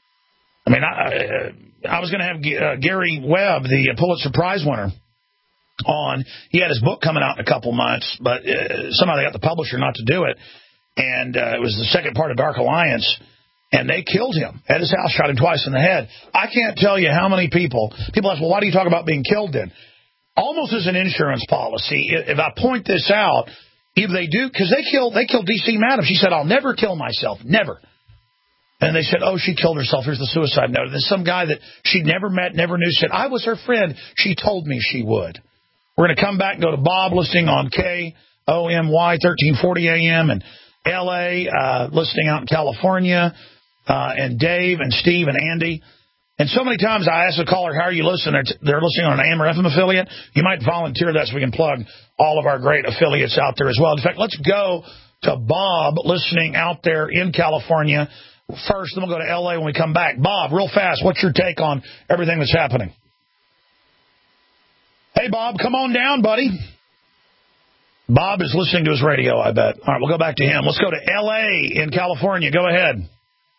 I was going to have Gary Webb, the Pulitzer Prize winner, on. He had his book coming out in a couple months, but somehow they got the publisher not to do it. And it was the second part of Dark Alliance. and they killed him at his house, shot him twice in the head. I can't tell you how many people ask, well, why do you talk about being killed then? Almost as an insurance policy, if I point this out, if they do, because they killed D.C. Madam. She said, I'll never kill myself, never. And they said, oh, she killed herself. Here's the suicide note. And then some guy that she'd never met, never knew, said, I was her friend. She told me she would. We're going to come back and go to Bob listening on KOMY 1340 AM and L.A., listening out in California, and Dave and Steve and Andy. And so many times I ask a caller, how are you listening? They're listening on an AM or FM affiliate. You might volunteer that so we can plug all of our great affiliates out there as well. In fact, let's go to Bob listening out there in California first, then we'll go to L.A. when we come back. Bob, real fast, what's your take on everything that's happening? Hey, Bob, come on down, buddy. Bob is listening to his radio, I bet. All right, we'll go back to him. Let's go to L.A. in California. Go ahead.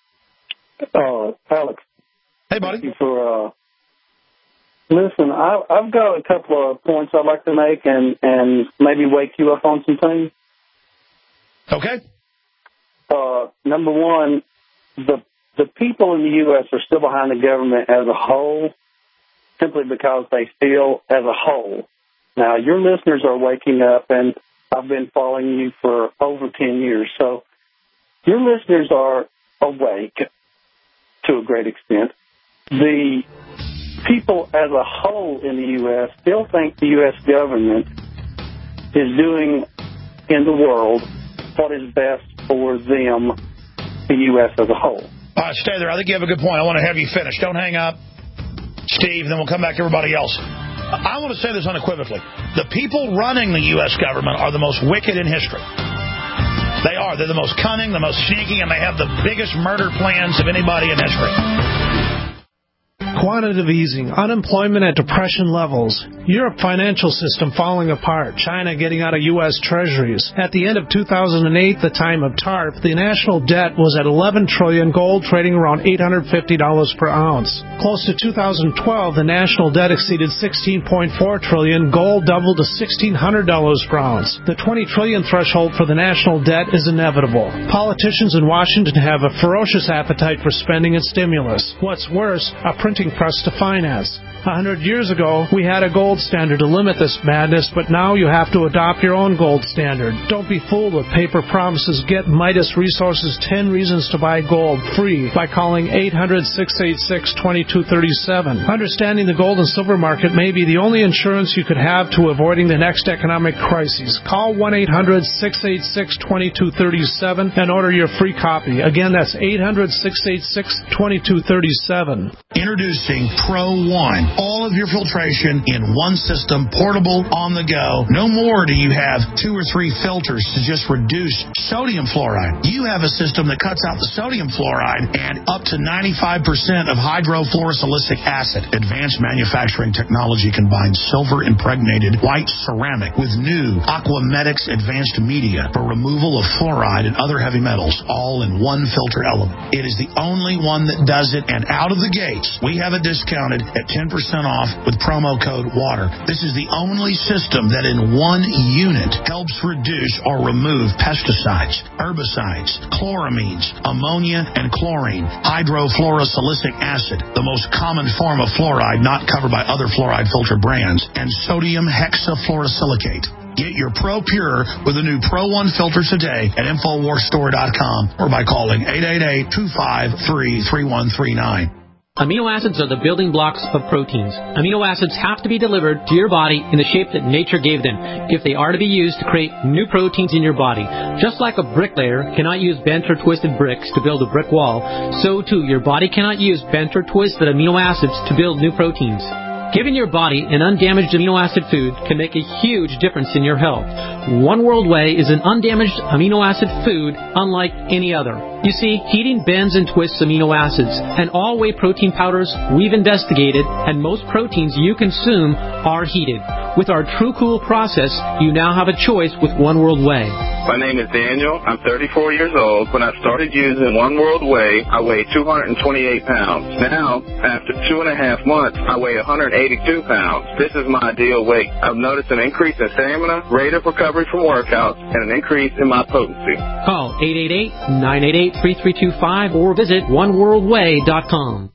Alex. Hey, buddy. Thank you for, listen, I've got a couple of points I'd like to make and maybe wake you up on some things. Okay. Number one, the people in the U.S. are still behind the government as a whole simply because they feel as a whole. Now, your listeners are waking up, and I've been following you for over 10 years, so your listeners are awake to a great extent. The people as a whole in the U.S. still think the U.S. government is doing in the world what is best for them, the U.S. as a whole. All right, stay there. I think you have a good point. I want to have you finish. Don't hang up, Steve, then we'll come back to everybody else. I want to say this unequivocally. The people running the U.S. government are the most wicked in history. They are. They're the most cunning, the most sneaky, and they have the biggest murder plans of anybody in history. Quantitative easing, unemployment at depression levels, Europe financial system falling apart, China getting out of U.S. treasuries. At the end of 2008, the time of TARP, the national debt was at $11 trillion, gold trading around $850 per ounce. Close to 2012, the national debt exceeded $16.4 trillion, gold doubled to $1,600 per ounce. The $20 trillion threshold for the national debt is inevitable. Politicians in Washington have a ferocious appetite for spending and stimulus. What's worse, a printing press to finance. 100 years ago, we had a gold standard to limit this madness, but now you have to adopt your own gold standard. Don't be fooled with paper promises. Get Midas Resources 10 Reasons to Buy Gold free by calling 800-686-2237. Understanding the gold and silver market may be the only insurance you could have to avoiding the next economic crisis. Call 1-800-686-2237 and order your free copy. Again, that's 800-686-2237. Introducing Pro One. All of your filtration in one system, portable, on the go. No more do you have 2 or 3 filters to just reduce sodium fluoride. You have a system that cuts out the sodium fluoride and up to 95% of hydrofluorosilicic acid. Advanced manufacturing technology combines silver-impregnated white ceramic with new Aquamedics advanced media for removal of fluoride and other heavy metals, all in one filter element. It is the only one that does it, and out of the gates, we have it discounted at 10% off with promo code WATER. This is the only system that in one unit helps reduce or remove pesticides, herbicides, chloramines, ammonia, and chlorine, hydrofluorosilicic acid, the most common form of fluoride not covered by other fluoride filter brands, and sodium hexafluorosilicate. Get your Pro Pure with the new Pro One filters today at InfoWarsStore.com or by calling 888-253-3139. Amino acids are the building blocks of proteins. Amino acids have to be delivered to your body in the shape that nature gave them if they are to be used to create new proteins in your body. Just like a bricklayer cannot use bent or twisted bricks to build a brick wall, so too your body cannot use bent or twisted amino acids to build new proteins. Giving your body an undamaged amino acid food can make a huge difference in your health. One World Whey is an undamaged amino acid food unlike any other. You see, heating bends and twists amino acids, and all whey protein powders we've investigated, and most proteins you consume are heated. With our True Cool process, you now have a choice with One World Way. My name is Daniel. I'm 34 years old. When I started using One World Way, I weighed 228 pounds. Now, after 2.5 months, I weigh 182 pounds. This is my ideal weight. I've noticed an increase in stamina, rate of recovery from workouts, and an increase in my potency. Call 888-988-3325 or visit oneworldway.com.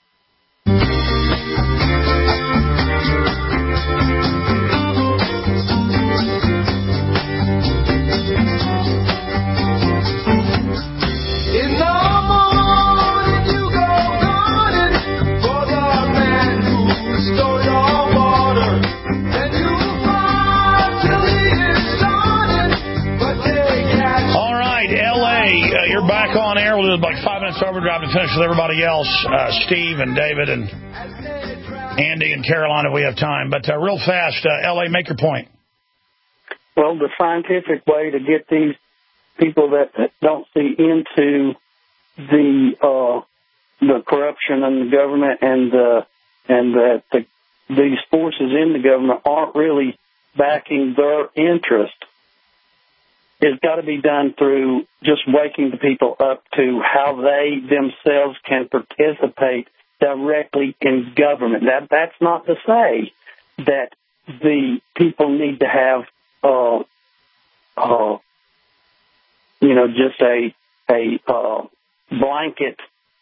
Back on air. We'll do like 5 minutes overdrive to finish with everybody else. Steve and David and Andy and Carolina, if we have time. But real fast, L.A., make your point. Well, the scientific way to get these people that don't see into the corruption in the government and that these forces in the government aren't really backing their interest, it's got to be done through just waking the people up to how they themselves can participate directly in government. That's not to say that the people need to have, just a blanket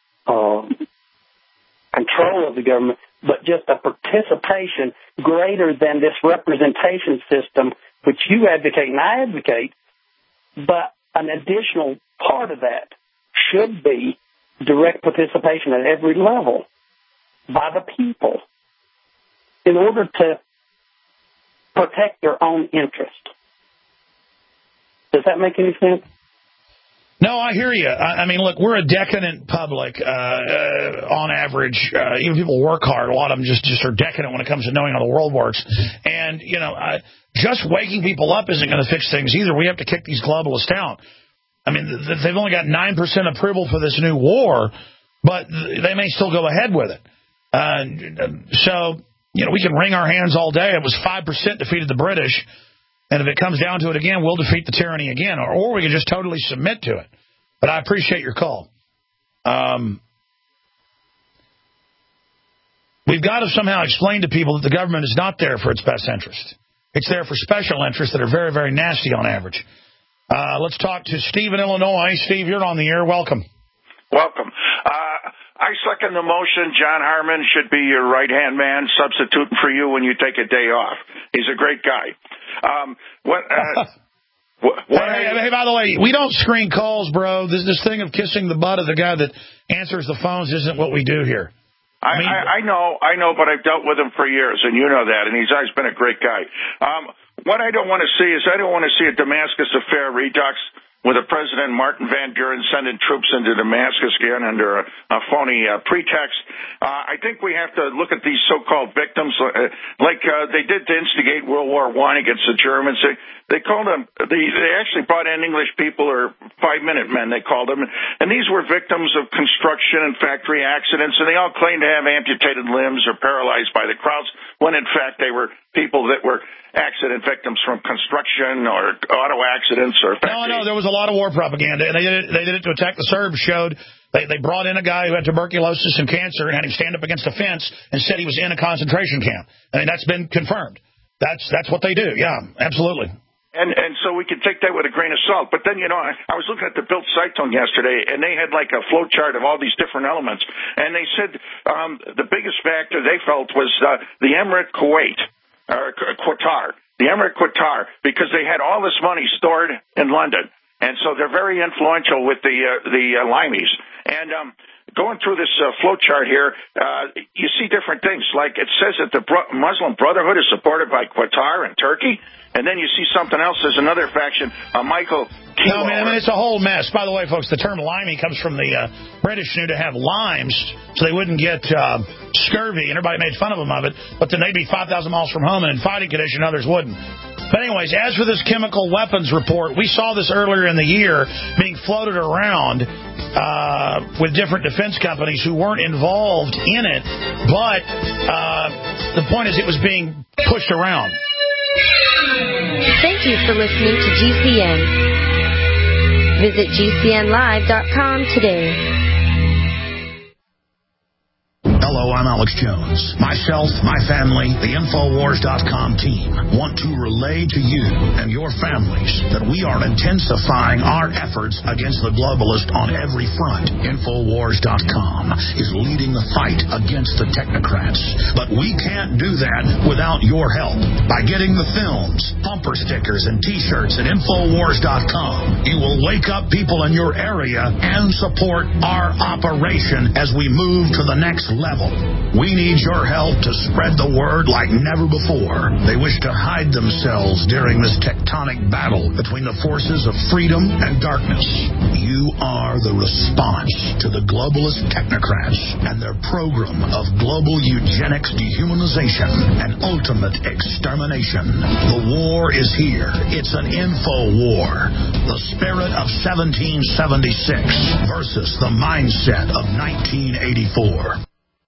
control of the government, but just a participation greater than this representation system, which you advocate and I advocate. But an additional part of that should be direct participation at every level by the people in order to protect their own interest. Does that make any sense? No, I hear you. I mean, look, we're a decadent public on average. Even people work hard. A lot of them just are decadent when it comes to knowing how the world works. And, just waking people up isn't going to fix things either. We have to kick these globalists out. I mean, they've only got 9% approval for this new war, but they may still go ahead with it. So, we can wring our hands all day. It was 5% defeated the British. And if it comes down to it again, we'll defeat the tyranny again. Or we can just totally submit to it. But I appreciate your call. We've got to somehow explain to people that the government is not there for its best interest. It's there for special interests that are very, very nasty on average. Let's talk to Steve in Illinois. Steve, you're on the air. Welcome. Welcome. I second the motion. John Harmon should be your right-hand man, substituting for you when you take a day off. He's a great guy. Hey, by the way, we don't screen calls, bro. This thing of kissing the butt of the guy that answers the phones isn't what we do here. I know, but I've dealt with him for years, and you know that, and he's always been a great guy. What I don't want to see is I don't want to see a Damascus affair redux with a President Martin Van Buren sending troops into Damascus again under a phony pretext. I think we have to look at these so-called victims like they did to instigate World War I against the Germans. They called them, they actually brought in English people, or 5-minute men, they called them. And these were victims of construction and factory accidents, and they all claimed to have amputated limbs or paralyzed by the Krauts, when in fact they were people that were accident victims from construction or auto accidents or factory. No, there was a lot of war propaganda, and they did it to attack the Serbs. They brought in a guy who had tuberculosis and cancer and had him stand up against a fence and said he was in a concentration camp. I mean, that's been confirmed. That's what they do. Yeah, absolutely. And so we can take that with a grain of salt. But then, I was looking at the Bild Zeitung yesterday, and they had like a flow chart of all these different elements. And they said the biggest factor they felt was the Emirate Kuwait, or Qatar, the Emirate Qatar, because they had all this money stored in London. And so they're very influential with the Limeys. And going through this flow chart here, you see different things. Like it says that the Muslim Brotherhood is supported by Qatar and Turkey. And then you see something else. There's another faction, Michael Kilo. No, man, it's a whole mess. By the way, folks, the term limey comes from the British knew to have limes so they wouldn't get scurvy, and everybody made fun of them of it. But then they'd be 5,000 miles from home and in fighting condition, others wouldn't. But anyways, as for this chemical weapons report, we saw this earlier in the year being floated around. with different defense companies who weren't involved in it, but the point is it was being pushed around. Thank you for listening to GCN. Visit GCNlive.com today. Hello, I'm Alex Jones. Myself, my family, the Infowars.com team want to relay to you and your families that we are intensifying our efforts against the globalist on every front. Infowars.com is leading the fight against the technocrats. But we can't do that without your help. By getting the films, bumper stickers, and T-shirts at Infowars.com, you will wake up people in your area and support our operation as we move to the next level. We need your help to spread the word like never before. They wish to hide themselves during this tectonic battle between the forces of freedom and darkness. You are the response to the globalist technocrats and their program of global eugenics, dehumanization, and ultimate extermination. The war is here. It's an info war. The spirit of 1776 versus the mindset of 1984.